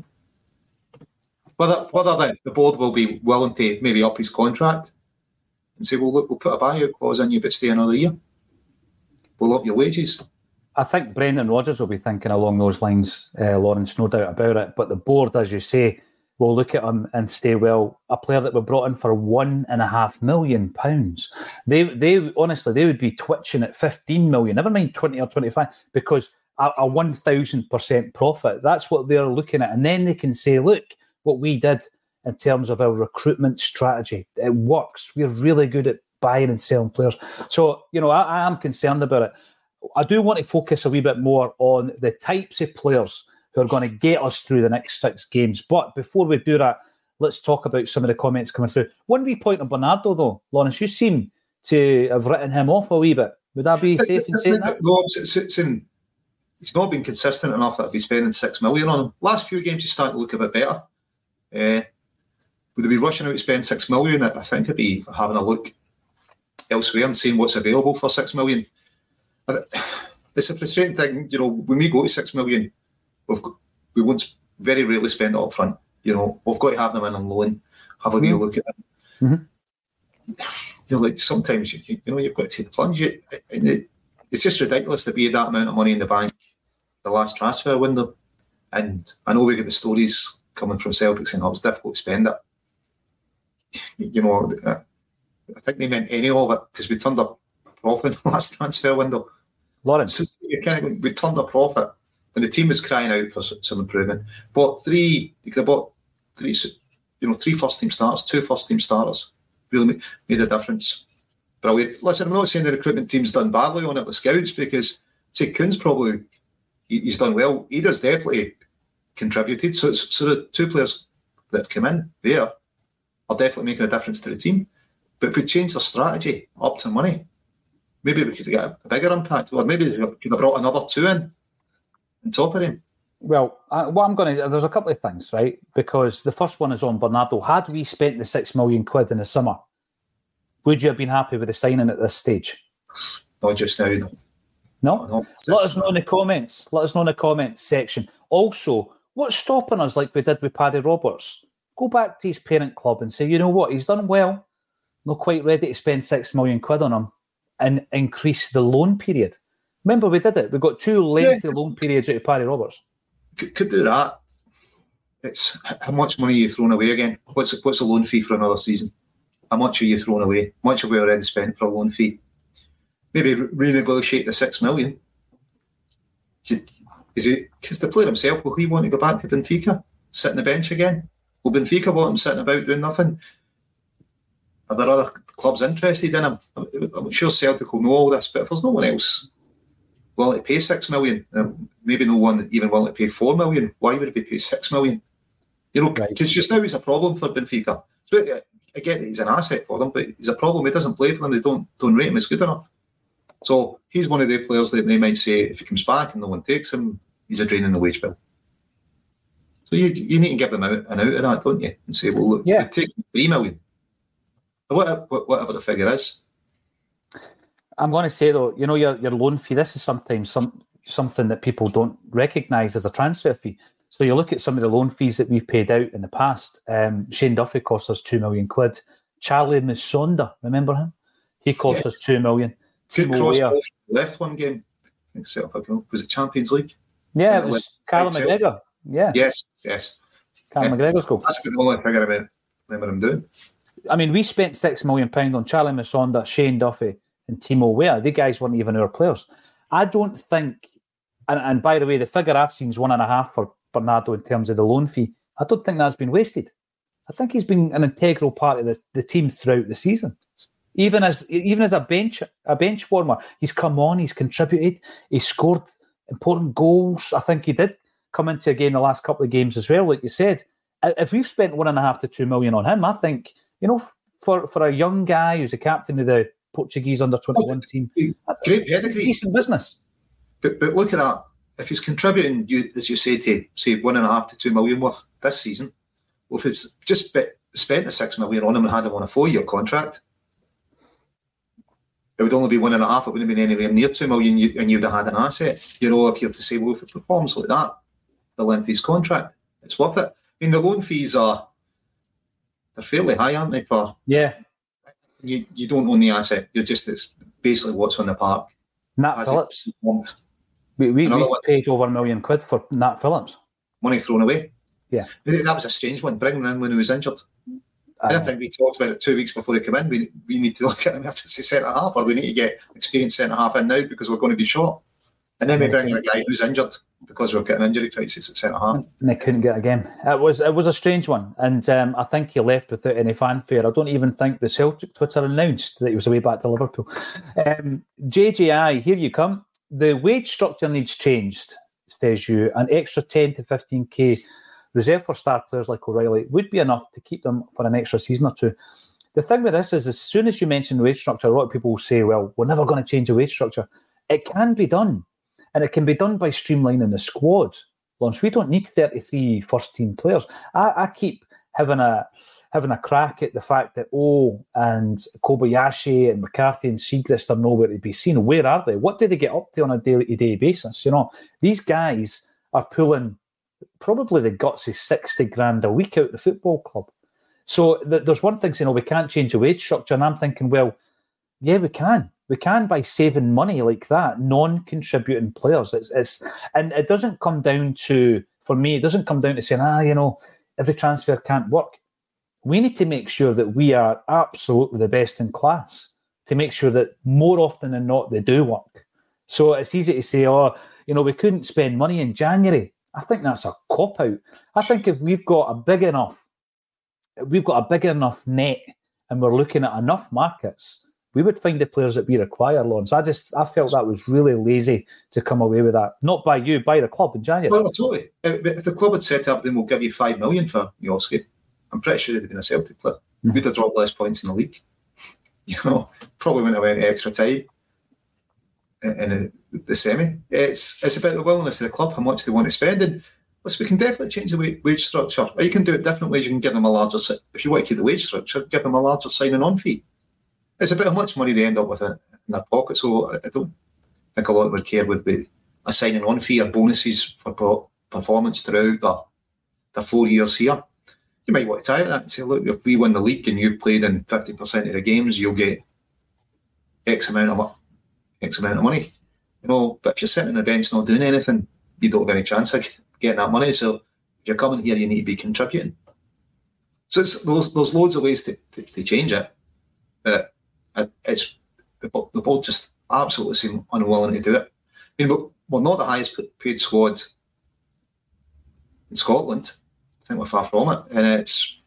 Whether the board will be willing to maybe up his contract and say, well, look, we'll put a buyout clause in you, but stay another year. We'll up your wages. I think Brendan Rodgers will be thinking along those lines, Lawrence, no doubt about it. But the board, as you say, will look at him and say, well, a player that we brought in for £1.5 million, they honestly, they would be twitching at 15 million, never mind 20 or 25, because a 1,000% profit, that's what they're looking at. And then they can say, look, what we did in terms of our recruitment strategy, it works. We're really good at buying and selling players. So, I am concerned about it. I do want to focus a wee bit more on the types of players who are going to get us through the next 6 games. But before we do that, let's talk about some of the comments coming through. One wee point on Bernardo, though, Lawrence, you seem to have written him off a wee bit. Would that be safe in saying that? No, he's not been consistent enough that I'd be spending $6 million on him. Last few games, he's starting to look a bit better. Would they be rushing out to spend $6 million? I think I'd be having a look elsewhere and seeing what's available for $6 million. It's a frustrating thing, when we go to $6 million, we won't very rarely spend it up front. We've got to have them in on loan, have a wee look at them. Mm-hmm. Sometimes you've got to take the plunge. It's just ridiculous to be that amount of money in the bank the last transfer window. And I know we get the stories coming from Celtic saying, it was difficult to spend it. I think they meant any of it because we turned up a profit in the last transfer window. Lawrence. So we turned a profit. And the team was crying out for some improvement. You could have bought three first-team starters, 2 first-team starters. Really made a difference. Brilliant. Listen, I'm not saying the recruitment team's done badly on it, the scouts, because say Kuhn's probably he's done well. Eder's definitely contributed. So the 2 players that come in there are definitely making a difference to the team. But if we change the strategy up to money, maybe we could get a bigger impact, or maybe we could have brought another 2 in. On top of him? Well, there's a couple of things, right? Because the first one is on Bernardo. Had we spent the £6 million in the summer, would you have been happy with the signing at this stage? Not just now, no. No? Let us know in the comments. Let us know in the comments section. Also, what's stopping us, like we did with Paddy Roberts? Go back to his parent club and say, you know what, he's done well. Not quite ready to spend £6 million on him and increase the loan period. Remember, we did it. We got 2 lengthy loan periods out of Paddy Roberts. Could do that. It's how much money are you throwing away again? What's a loan fee for another season? How much are you throwing away? How much have we already spent for a loan fee? Maybe renegotiate the $6 million. Is it because the player himself, will he want to go back to Benfica, sit on the bench again? Will Benfica want him sitting about doing nothing? Are there other clubs interested in him? I'm sure Celtic will know all this, but if there's no one else willing to pay $6 million, maybe no one even willing to pay $4 million, why would it be paid $6 million? Because just now he's a problem for Benfica. So I get that he's an asset for them, but he's a problem. He doesn't play for them. They don't rate him as good enough. So he's one of the players that they might say, if he comes back and no one takes him, he's a drain in the wage bill. So you need to give them an out of that, don't you? And say, well, look, we're taking $3 million. Whatever the figure is. I'm going to say, though, your loan fee, this is sometimes something that people don't recognise as a transfer fee. So you look at some of the loan fees that we've paid out in the past. Shane Duffy cost us £2 million. Charlie Musonda, remember him? He cost us $2 million. Timo Weah left one game. I think so. Was it Champions League? Yeah, it was Callum McGregor. Yeah. Yes. Callum McGregor's goal. That's the only figure I remember him doing. I mean, we spent £6 million on Charlie Musonda, Shane Duffy, and Timo Weah. The guys weren't even our players. I don't think, and by the way, the figure I've seen is 1.5 for Bernardo in terms of the loan fee. I don't think that's been wasted. I think he's been an integral part of the team throughout the season. Even as a bench warmer, he's come on, he's contributed, he's scored important goals. I think he did come into a game the last couple of games as well, like you said. If we've spent 1.5 to 2 million on him, I think, for a young guy who's a captain of the Portuguese under-21 team, great pedigree, decent business. But look at that. If he's contributing, as you say, to say 1.5 to 2 million worth this season, well, if it's just spent the 6 million on him and had him on a 4-year contract, it would only be 1.5. It wouldn't have been anywhere near 2 million, and you'd have had an asset. If you're to say, well, if it performs like that, the length of his contract, it's worth it. I mean, the loan fees they're fairly high, aren't they? You don't own the asset. It's basically what's on the park. Nat Phillips. We paid over £1 million for Nat Phillips. Money thrown away. Yeah. That was a strange one, bringing him in when he was injured. I think we talked about it 2 weeks before he came in. We need to look at him as a centre-half, or we need to get experienced centre-half in now because we're going to be short. And then we bring in a guy who's injured because we've got an injury crisis at centre-half. And they couldn't get a game. It was a strange one. And I think he left without any fanfare. I don't even think the Celtic Twitter announced that he was away back to Liverpool. JJI, here you come. The wage structure needs changed, says you. An extra 10 to 15k reserved for star players like O'Reilly would be enough to keep them for an extra season or two. The thing with this is, as soon as you mention wage structure, a lot of people will say, well, we're never going to change the wage structure. It can be done. And it can be done by streamlining the squad. Lawrence, we don't need 33 first-team players. I keep having a crack at the fact that, and Kobayashi and McCarthy and Siegrist are nowhere to be seen. Where are they? What do they get up to on a day-to-day basis? You know, these guys are pulling probably the guts of 60 grand a week out of the football club. So there's one thing saying, we can't change the wage structure. And I'm thinking, well, yeah, we can. We can by saving money like that, non-contributing players. And it doesn't come down to, for me, it doesn't come down to saying, every transfer can't work. We need to make sure that we are absolutely the best in class to make sure that more often than not, they do work. So it's easy to say, we couldn't spend money in January. I think that's a cop-out. I think if we've got a big enough net and we're looking at enough markets, we would find the players that we require, Lawrence. I felt that was really lazy to come away with that. Not by you, by the club in January. Well, totally. If the club had set up, then we'll give you $5 million for Miovski. I'm pretty sure he'd have been a Celtic player. We'd have dropped less points in the league. Probably wouldn't have went extra time in the semi. It's about the willingness of the club, how much they want to spend. And listen, we can definitely change the wage structure. Or you can do it different ways. You can give them a larger, if you want to keep the wage structure, give them a larger signing-on fee. It's about how much money they end up with in their pocket. So I don't think a lot would care would be a signing-on fee or bonuses for performance throughout the 4 years here. You might want to tie it and say, look, if we win the league and you've played in 50% of the games, you'll get X amount of money. But if you're sitting on the bench not doing anything, you don't have any chance of getting that money. So if you're coming here, you need to be contributing. So there's loads of ways to change it. But the board just absolutely seem unwilling to do it. We're not the highest paid squad in Scotland. I think we're far from it. And it's,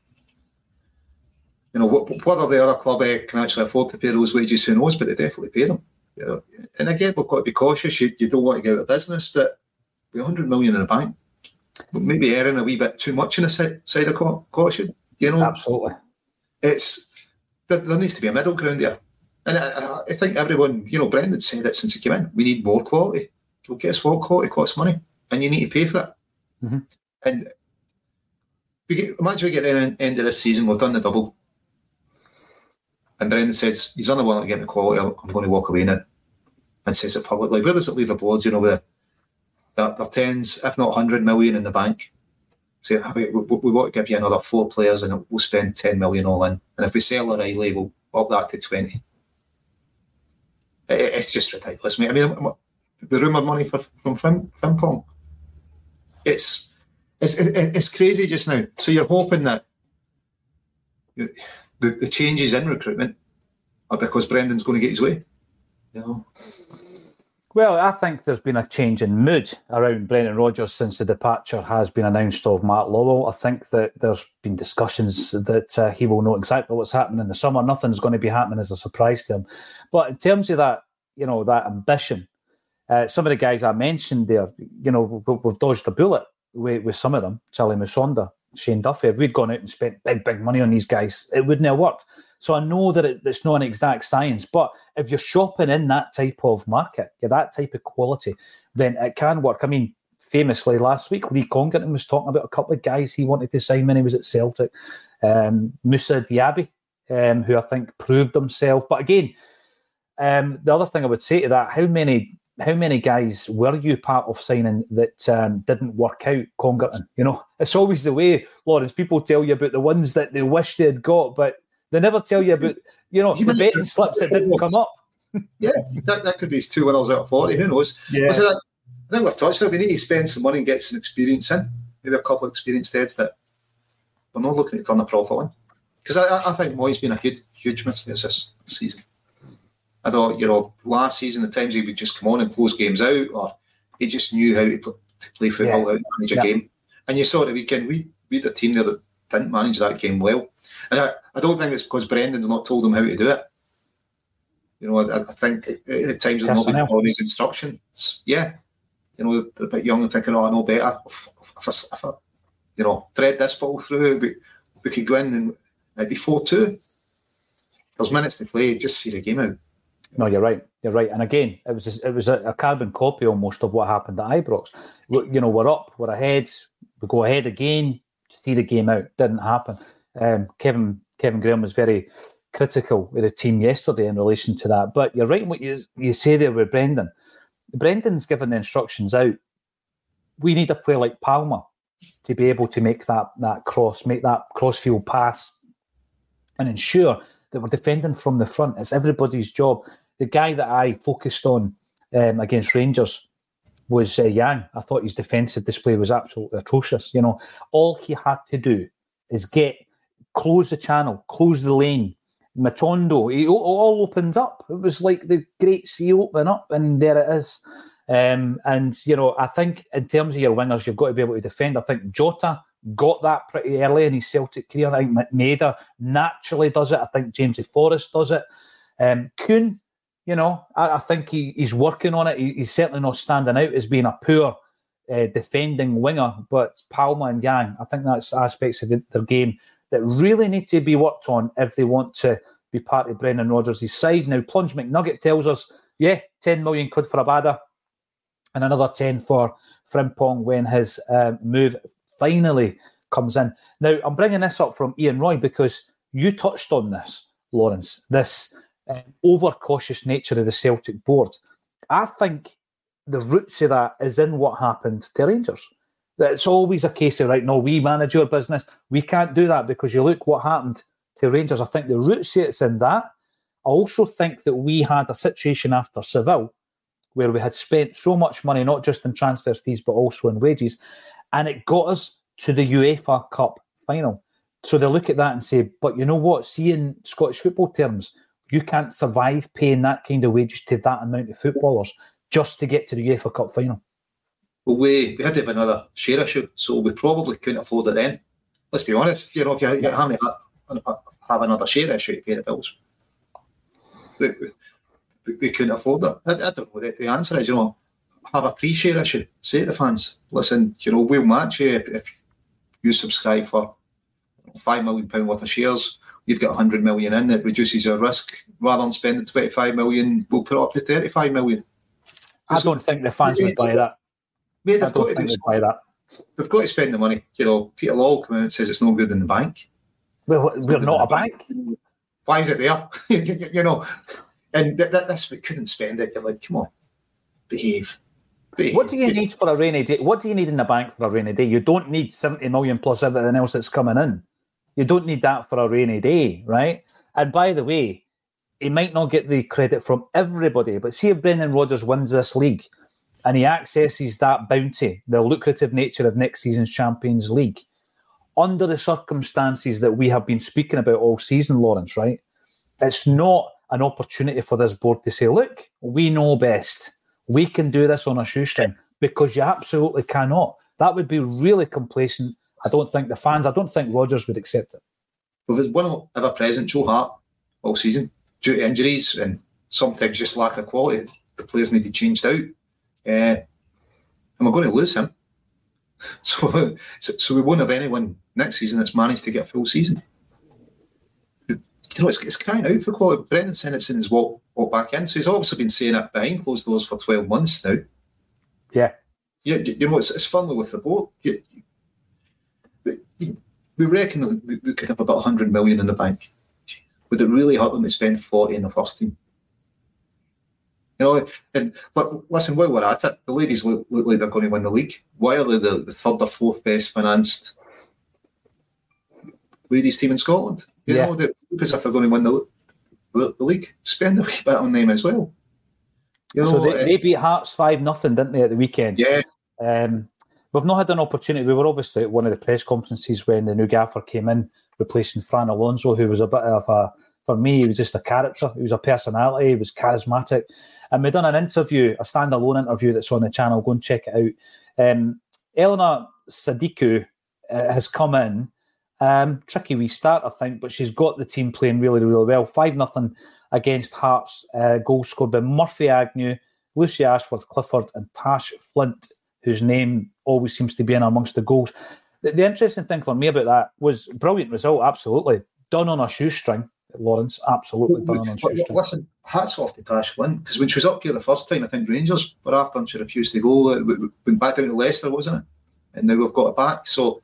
whether the other club can actually afford to pay those wages, who knows, but they definitely pay them. And again, we've got to be cautious. You don't want to get out of business, but with 100 million in the bank, maybe erring a wee bit too much on the side of caution. Absolutely. There needs to be a middle ground there. And I think everyone, Brendan said it since he came in, we need more quality. We'll get us more quality, costs money, and you need to pay for it. Mm-hmm. And imagine we get to the end of this season, we've done the double. And Brendan says, he's unwilling to get the quality, I'm going to walk away now. And says it publicly. Where does it leave the boards, with their tens, if not 100 million in the bank? Say, we want to give you another 4 players and we'll spend 10 million all in. And if we sell O'Reilly, we'll up that to 20. It's just ridiculous, mate. The rumoured money from Frimpong, it's crazy just now. So you're hoping that the changes in recruitment are because Brendan's going to get his way. Well, I think there's been a change in mood around Brendan Rodgers since the departure has been announced of Matt Lowell. I think that there's been discussions that he will know exactly what's happening in the summer. Nothing's going to be happening as a surprise to him. But in terms of that, that ambition, some of the guys I mentioned there, we've dodged a bullet with some of them. Charlie Musonda, Shane Duffy. If we'd gone out and spent big money on these guys, it wouldn't have worked. So I know that it's not an exact science, but if you're shopping in that type of market, that type of quality, then it can work. Famously last week, Lee Congdon was talking about a couple of guys he wanted to sign when he was at Celtic. Moussa Diaby, who I think proved himself. But again, the other thing I would say to that, how many guys were you part of signing that didn't work out, Congdon? It's always the way, Lawrence, people tell you about the ones that they wish they had got, but they never tell you about, the betting slips that didn't come up. Yeah, that could be his 2 winners out of 40, who knows? Yeah. I think we've touched on it. We need to spend some money and get some experience in. maybe a couple of experienced heads that we're not looking to turn a profit on. Because I think Moyes been a huge mistake this season. I thought, last season, the times he would just come on and close games out, or he just knew how to play football, how to manage a game. And you saw the weekend, we had a team there that didn't manage that game well. And I don't think it's because Brendan's not told them how to do it. I think at times they've not been following his instructions. Yeah. They're a bit young and thinking, I know better. If I thread this ball through, we could go in and it'd be 4-2. There's minutes to play, just see the game out. No, you're right. And again, it was a carbon copy almost of what happened at Ibrox. We're up, we're ahead, we go ahead again, see the game out. Didn't happen. Kevin Graham was very critical with the team yesterday in relation to that. But you're right in what you say there with Brendan. Brendan's given the instructions out. We need a player like Palmer to be able to make that cross-field pass and ensure that we're defending from the front. It's everybody's job. The guy that I focused on against Rangers was Yang. I thought his defensive display was absolutely atrocious. All he had to do is close the channel, close the lane. Matondo, it all opens up. It was like the Great Sea opening up, and there it is. I think in terms of your wingers, you've got to be able to defend. I think Jota got that pretty early in his Celtic career. I think Maeda naturally does it. I think Jamesy Forrest does it. Kuhn, I think he's working on it. He's certainly not standing out as being a poor defending winger, but Palmer and Yang, I think that's aspects of their game that really need to be worked on if they want to be part of Brendan Rodgers' side. Now, Plunge McNugget tells us, 10 million quid for Abada and another 10 for Frimpong when his move finally comes in. Now, I'm bringing this up from Ian Roy because you touched on this, Lawrence, this overcautious nature of the Celtic board. I think the roots of that is in what happened to Rangers. It's always a case of, right, no, we manage your business. We can't do that because you look what happened to Rangers. I think the roots of it's in that. I also think that we had a situation after Seville where we had spent so much money, not just in transfer fees, but also in wages, and it got us to the UEFA Cup final. So they look at that and say, but you know what? See, in Scottish football terms, you can't survive paying that kind of wages to that amount of footballers just to get to the UEFA Cup final. Well, we had to have another share issue, so we probably couldn't afford it then. Let's be honest, if you have another share issue to pay the bills. We couldn't afford it. I don't know what the answer is, have a pre-share issue. Say to the fans, listen, we'll match you if you subscribe for £5 million worth of shares. You've got 100 million in, it reduces your risk. Rather than spending 25 million, we'll put it up to 35 million. I don't think the fans would buy that. Mate, they've got to spend the money. Peter Law come out and says it's no good in the bank. We're not a bank. Why is it there? And that's we couldn't spend it. You're like, come on, behave. What do you need for a rainy day? What do you need in the bank for a rainy day? You don't need 70 million plus everything else that's coming in. You don't need that for a rainy day, right? And by the way, he might not get the credit from everybody, but see if Brendan Rodgers wins this league and he accesses that bounty, the lucrative nature of next season's Champions League, under the circumstances that we have been speaking about all season, Lawrence, right? It's not an opportunity for this board to say, look, we know best. We can do this on a shoestring, because you absolutely cannot. That would be really complacent. I don't think Rodgers would accept it. Well, there's one ever present, Joe Hart, all season, due to injuries and sometimes just lack of quality. The players needed changed out. And we're going to lose him. So we won't have anyone next season that's managed to get a full season. It's crying out for quality. Brendan Sennetson has walked back in. So he's obviously been saying it behind closed doors for 12 months now. Yeah. It's firmly with the board. We reckon we could have about 100 million in the bank. Would it really hurt them to spend 40 in the first team? But listen, while we're at it, the ladies look like they're going to win the league. Why are they the third or fourth best financed ladies team in Scotland? Because if they're going to win the league, spend a wee bit on them as well. So they beat Hearts 5-0, didn't they, at the weekend? Yeah. we've not had an opportunity. We were obviously at one of the press conferences when the new gaffer came in, replacing Fran Alonso, who was a bit of a, for me, he was just a character. He was a personality. He was charismatic. And we've done an interview, a standalone interview that's on the channel. Go and check it out. Elena Sadiku has come in. Tricky wee start, I think, but she's got the team playing really, really well. 5-0 against Hearts. Goals scored by Murphy Agnew, Lucy Ashworth Clifford and Tash Flint, whose name always seems to be in amongst the goals. The interesting thing for me about that was brilliant result, absolutely. Done on a shoestring, Lawrence, absolutely done on a shoestring. Listen, hats off to Tash Flint, because when she was up here the first time, I think Rangers were after and she refused to go. We went back down to Leicester, wasn't it? And now we've got it back. So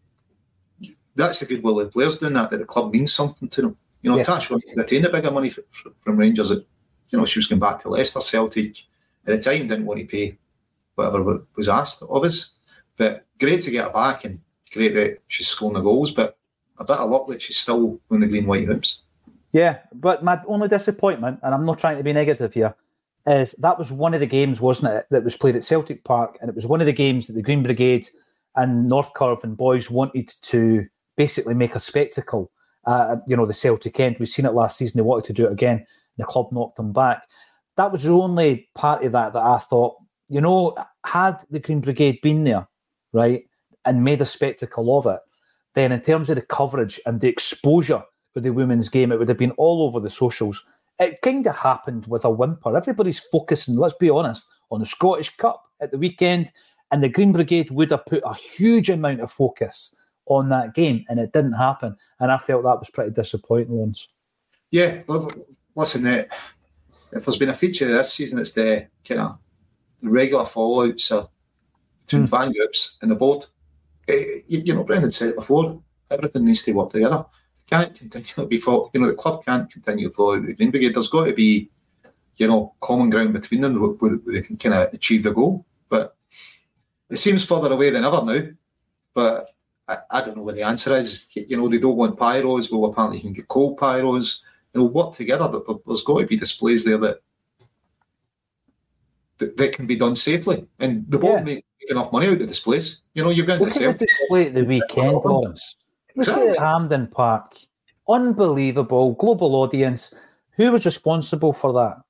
that's the goodwill of the players doing that the club means something to them. You know, yes. Tash Flint retained a bigger money from Rangers. You know, she was going back to Leicester. Celtic at the time didn't want to pay whatever was asked of us. But great to get her back and great that she's scoring the goals, but a bit of luck that she's still on the green white hoops. Yeah, but my only disappointment, and I'm not trying to be negative here, is that was one of the games, wasn't it, that was played at Celtic Park, and it was one of the games that the Green Brigade and North Curve boys wanted to basically make a spectacle. The Celtic end. We've seen it last season. They wanted to do it again, and the club knocked them back. That was the only part of that I thought, had the Green Brigade been there, right, and made a spectacle of it, then in terms of the coverage and the exposure of the women's game, it would have been all over the socials. It kind of happened with a whimper. Everybody's focusing, let's be honest, on the Scottish Cup at the weekend, and the Green Brigade would have put a huge amount of focus on that game, and it didn't happen. And I felt that was pretty disappointing, Lawrence. Yeah, well, listen, if there's been a feature this season, it's the kind of regular fallouts between fan groups and the board. Brendan said it before, everything needs to work together. Can't continue to be fought. The club can't continue to follow the Green Brigade. There's got to be, common ground between them where they can kind of achieve the goal. But it seems further away than ever now. But I don't know what the answer is. They don't want pyros. Well, apparently you can get cold pyros. Work together. There's got to be displays there that can be done safely. And the board make enough money out of the displays. You're going to sell the display at the weekend, Lawrence. Look at Hampden Park. Unbelievable. Global audience. Who was responsible for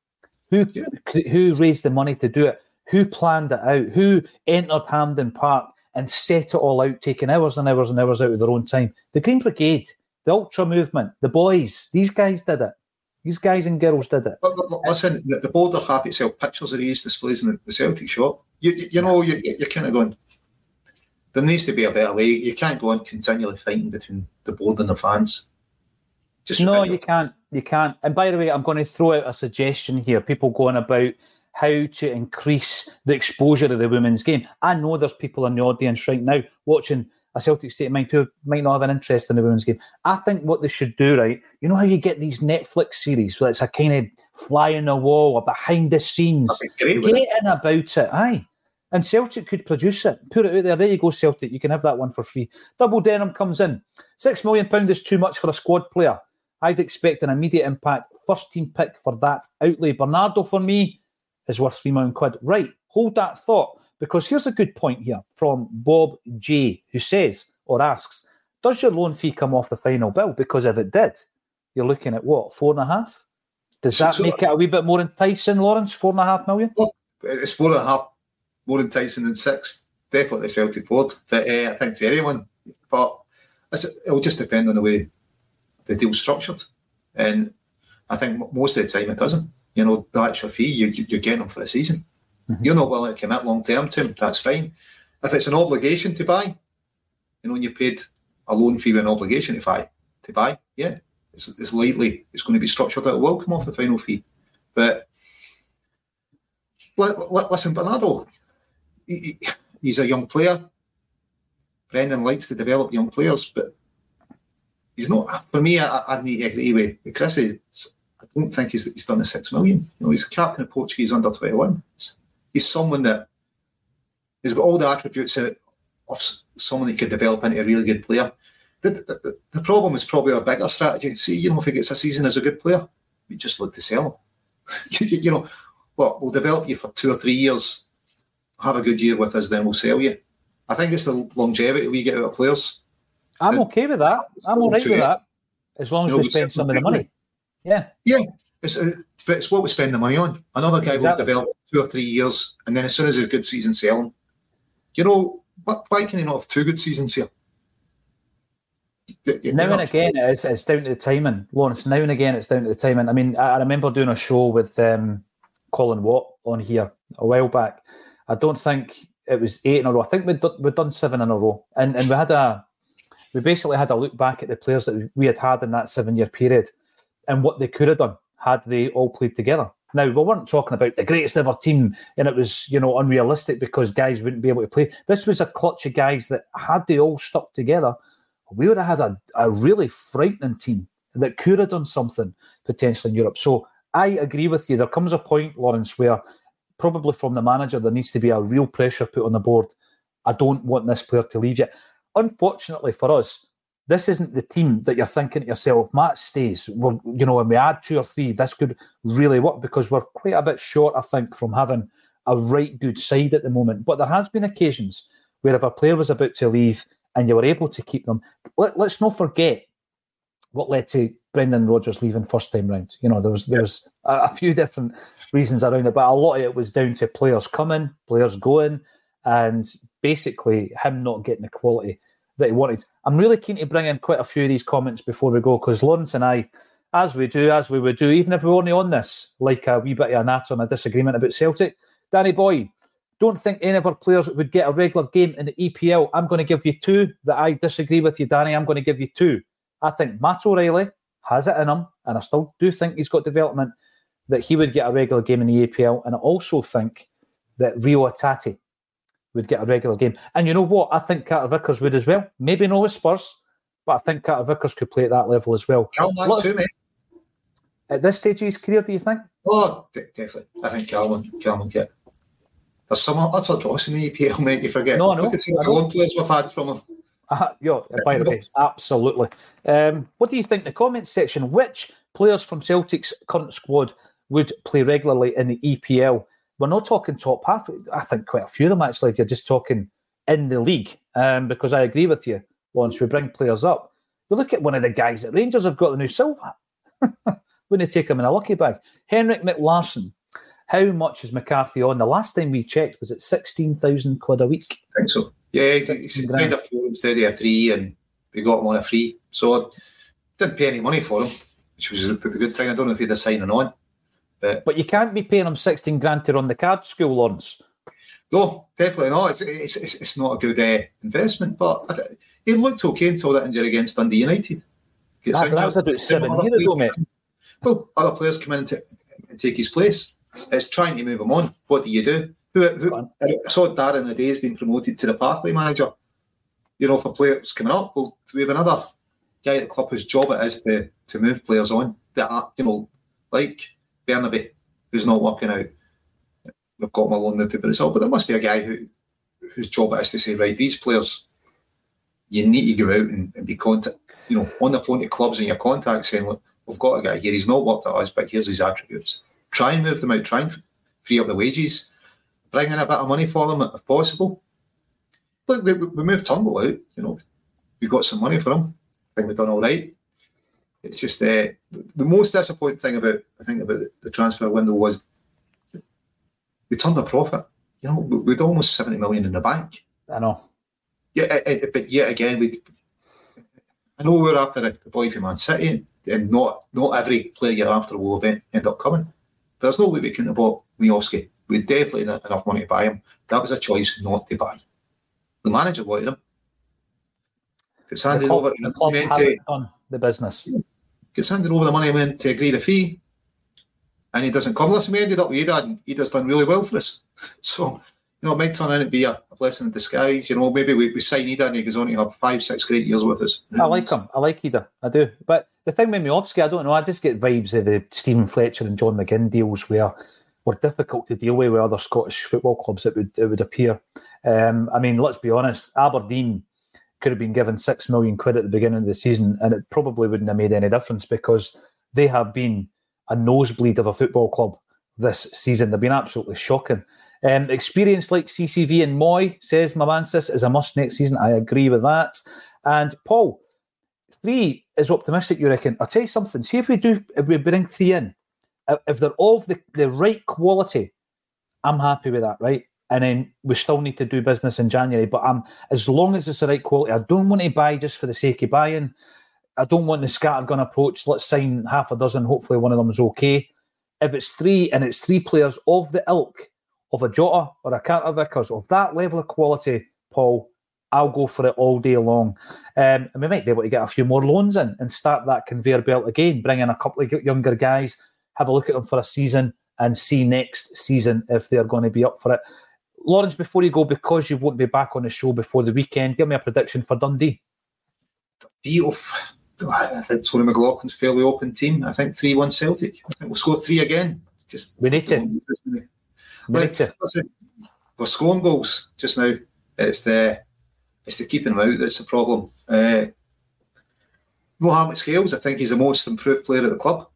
that? Who raised the money to do it? Who planned it out? Who entered Hampden Park and set it all out, taking hours and hours and hours out of their own time? The Green Brigade, the Ultra Movement, the boys, these guys did it. These guys and girls did it. But listen, the board are happy to sell pictures of these displays in the Celtic shop. You're kind of going, there needs to be a better way. You can't go on continually fighting between the board and the fans. You can't. You can't. And by the way, I'm going to throw out a suggestion here. People going about how to increase the exposure of the women's game. I know there's people in the audience right now watching a Celtic State of Mind who might not have an interest in the women's game. I think what they should do, right, you know how you get these Netflix series where it's a kind of fly in the wall or behind the scenes? Get in about it, aye. And Celtic could produce it. Put it out there. There you go, Celtic. You can have that one for free. Double Denim comes in. £6 million is too much for a squad player. I'd expect an immediate impact. First team pick for that outlay. Bernardo, for me, is worth £3 million. Right, hold that thought, because here's a good point here from Bob J, who says, or asks, does your loan fee come off the final bill? Because if it did, you're looking at what, 4.5? Does that make it a wee bit more enticing, Lawrence? $4.5 million? Well, it's 4.5 more enticing than 6. Definitely the Celtic board. But I think to anyone. But it'll just depend on the way the deal's structured. And I think most of the time it doesn't. The extra fee, you're getting them for a season. Mm-hmm. You're not willing to commit long term to him, that's fine. If it's an obligation to buy, and you paid a loan fee with an obligation to buy, yeah, it's likely it's going to be structured that it will come off the final fee. But listen, Bernardo, he's a young player. Brendan likes to develop young players, but he's not. For me, I need to agree with Chris. I don't think he's done the $6 million. He's captain of Portuguese under-21. He's someone that has got all the attributes of someone that could develop into a really good player. The problem is probably a bigger strategy. See, if he gets a season as a good player, we just look to sell him. We'll develop you for 2 or 3 years, have a good year with us, then we'll sell you. I think it's the longevity we get out of players. I'm okay with that. I'm all right with that, as long as we spend some of the money. Yeah. Yeah, but it's what we spend the money on. Another guy will develop 2 or 3 years, and then as soon as there's a good season, sell him. You know, why can he not have 2 good seasons here? Now and again, it's down to the timing, Lawrence. Now and again, it's down to the timing. I mean, I remember doing a show with Colin Watt on here a while back. I don't think it was 8 in a row. I think we'd done 7 in a row, and we basically had a look back at the players that we had in that 7-year period and what they could have done had they all played together. Now, we weren't talking about the greatest ever team and it was, unrealistic because guys wouldn't be able to play. This was a clutch of guys that had they all stuck together, we would have had a really frightening team that could have done something potentially in Europe. So I agree with you. There comes a point, Lawrence, where probably from the manager there needs to be a real pressure put on the board. I don't want this player to leave yet. Unfortunately for us, this isn't the team that you're thinking to yourself, Matt stays. When we add 2 or 3, this could really work because we're quite a bit short, I think, from having a right good side at the moment. But there has been occasions where if a player was about to leave and you were able to keep them, let's not forget what led to Brendan Rodgers leaving first time round. There was a few different reasons around it, but a lot of it was down to players coming, players going, and basically him not getting the quality that he wanted. I'm really keen to bring in quite a few of these comments before we go, because Lawrence and I, as we would do, even if we weren't on this, like a wee bit of a natter and a disagreement about Celtic. Danny Boy, don't think any of our players would get a regular game in the EPL. I'm going to give you 2 that I disagree with you, Danny. I'm going to give you 2. I think Matt O'Reilly has it in him, and I still do think he's got development, that he would get a regular game in the EPL. And I also think that Rio Atati would get a regular game. And you know what? I think Carter Vickers would as well. Maybe not with Spurs, but I think Carter Vickers could play at that level as well. Calman too, mate. At this stage of his career, do you think? Oh, definitely. I think Calman get. There's some utter dross in the EPL, mate. You forget. No, I know. Look at some of the loan players we've had from him. By the way, absolutely. What do you think in the comments section? Which players from Celtic's current squad would play regularly in the EPL? We're not talking top half. I think quite a few of them, actually, if you're just talking in the league. Because I agree with you, Lawrence, we bring players up. We look at one of the guys that Rangers have got, the new Silva. Wouldn't take him in a lucky bag. Henrik McLarsson. How much is McCarthy on? The last time we checked, was it 16,000 quid a week? I think so. Yeah, he's played a 4 instead of a 3, and we got him on a free. So didn't pay any money for him, which was the good thing. I don't know if he'd have signed on. But you can't be paying him 16 grand to run the card school, Lawrence. No, definitely not. It's not a good investment. But he looked okay until that injury against Dundee United. That was about 7 years ago, mate. Well, other players come in and take his place. It's trying to move him on. What do you do? I saw Darren the day has been promoted to the pathway manager. If a player's coming up, well, we have another guy at the club whose job it is to move players on. That like Bernabe, who's not working out. We've got him alone moved to Brazil, but there must be a guy whose job it is to say, right, these players, you need to go out and be on the phone to clubs and your contacts saying, look, we've got a guy here, he's not worked at us, but here's his attributes. Try and move them out, try and free up the wages, bring in a bit of money for them if possible. Look, we moved Turnbull out, we got some money for him. I think we've done all right. It's just the most disappointing thing about the transfer window was we turned a profit. We'd almost 70 million in the bank. I know. Yeah, but yet again, I know we're after the boy from Man City, and not every player you're after will end up coming. But there's no way we couldn't have bought Miovski. We definitely had enough money to buy him. That was a choice not to buy. The manager wanted him. Gets handed over the club hasn't done the business. Gets handed over the money meant to agree the fee, and he doesn't come. Listen, we ended up with Ida, and Ida's done really well for us. So, it might turn out to be a blessing in disguise. Maybe we sign Ida and he goes on to have 5-6 great years with us. I like him. I like Ida. I do. But the thing with Miovski, I don't know, I just get vibes of the Stephen Fletcher and John McGinn deals where were difficult to deal with other Scottish football clubs, it would appear. Let's be honest, Aberdeen could have been given 6 million quid at the beginning of the season and it probably wouldn't have made any difference because they have been a nosebleed of a football club this season. They've been absolutely shocking. Experience like CCV and Moy, says Mamansis, is a must next season. I agree with that. And Paul, 3 is optimistic, you reckon? I'll tell you something. See if we bring 3 in. If they're of the right quality, I'm happy with that, right? And then we still need to do business in January. But as long as it's the right quality, I don't want to buy just for the sake of buying. I don't want the scattergun approach. Let's sign half a dozen. Hopefully one of them is okay. If it's 3 and it's 3 players of the ilk of a Jota or a Carter Vickers of that level of quality, Paul, I'll go for it all day long. And we might be able to get a few more loans in and start that conveyor belt again, bring in a couple of younger guys, have a look at them for a season and see next season if they're going to be up for it. Lawrence, before you go, because you won't be back on the show before the weekend, give me a prediction for Dundee. I think Tony McLaughlin's fairly open team. I think 3-1 Celtic. I think we'll score 3 again. We need to. Listen, we're scoring goals just now. It's the keeping them out that's the problem. Mohamed Scales, I think he's the most improved player at the club.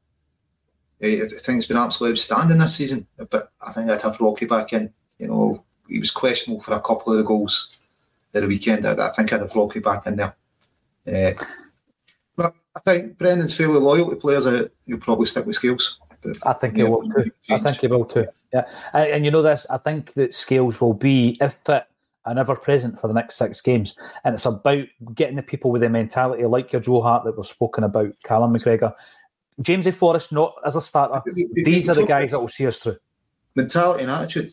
I think he's been absolutely outstanding this season. But I think I'd have Rocky back in. You know, he was questionable for a couple of the goals at the weekend. I think I'd have Rocky back in there. But I think Brendan's fairly loyal to players. He'll probably stick with Scales. But, I think he will too. I think he will too. Yeah, and you know this. I think that Scales will be, if fit, and ever present for the next 6 games. And it's about getting the people with the mentality like your Joe Hart that we've spoken about, Callum McGregor, Jamesy Forrest, not as a starter. These are the guys that will see us through. Mentality and attitude.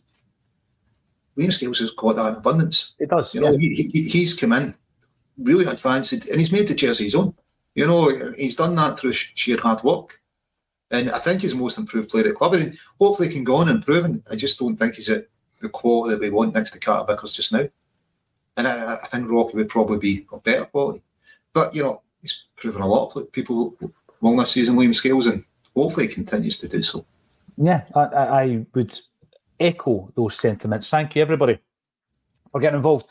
Liam Scales has got that in abundance. It does. You know, he's come in really advanced, and he's made the jersey his own. You know, he's done that through sheer hard work. And I think he's the most improved player at the club. And hopefully he can go on improving. I just don't think he's at the quality that we want next to Carter Vickers just now. And I think Rocky would probably be of better quality. But, you know, he's proven a lot to people along this season, Liam Scales, and hopefully he continues to do so. Yeah, I would echo those sentiments. Thank you, everybody, for getting involved.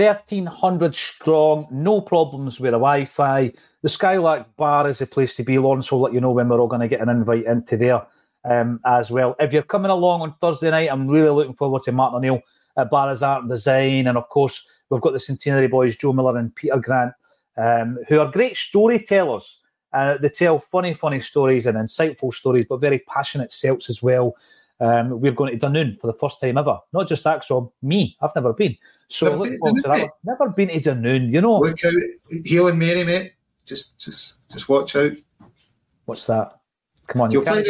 1,300 strong, no problems with the Wi-Fi. The Skylark Bar is the place to be. Lawrence will let you know when we're all going to get an invite into there as well. If you're coming along on Thursday night, I'm really looking forward to Martin O'Neill at Barra's Art and Design. And of course, we've got the Centenary boys, Joe Miller and Peter Grant, who are great storytellers. They tell funny stories and insightful stories, but very passionate Celts as well. We're going to Dunoon for the first time ever. Not just Axel, me. I've never been. So look forward to that. I've never been to Dunoon, you know. Look out, Healing Mary, mate. Just watch out. What's that? Come on, you can't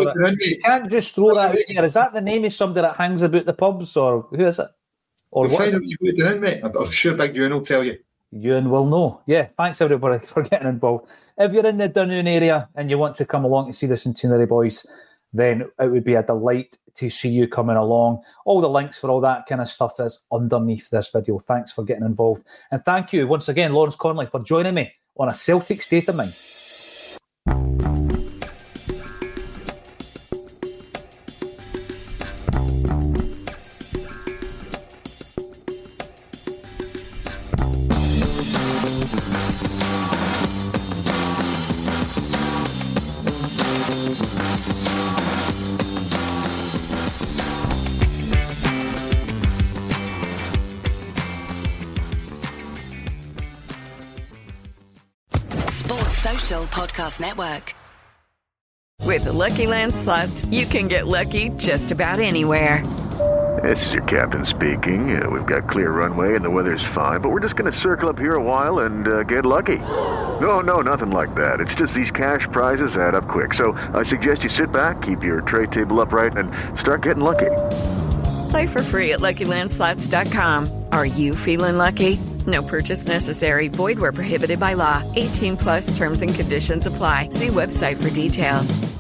just throw that out there. Is that the name of somebody that hangs about the pubs, or who is it? Or you'll find out you put it in, mate. I'm sure Big Ewan will tell you. Ewan will know. Yeah, thanks everybody for getting involved. If you're in the Dunoon area and you want to come along to see the Centenary boys, then it would be a delight to see you coming along. All the links for all that kind of stuff is underneath this video. Thanks for getting involved. And thank you once again, Lawrence Connolly, for joining me on A Celtic State of Mind. Podcast Network. With the Lucky Land Slots, you can get lucky just about anywhere. This is your captain speaking. We've got clear runway and the weather's fine, but we're just going to circle up here a while and get lucky. No, nothing like that. It's just these cash prizes add up quick. So I suggest you sit back, keep your tray table upright, and start getting lucky. Play for free at LuckyLandSlots.com. Are you feeling lucky? No purchase necessary. Void where prohibited by law. 18+ terms and conditions apply. See website for details.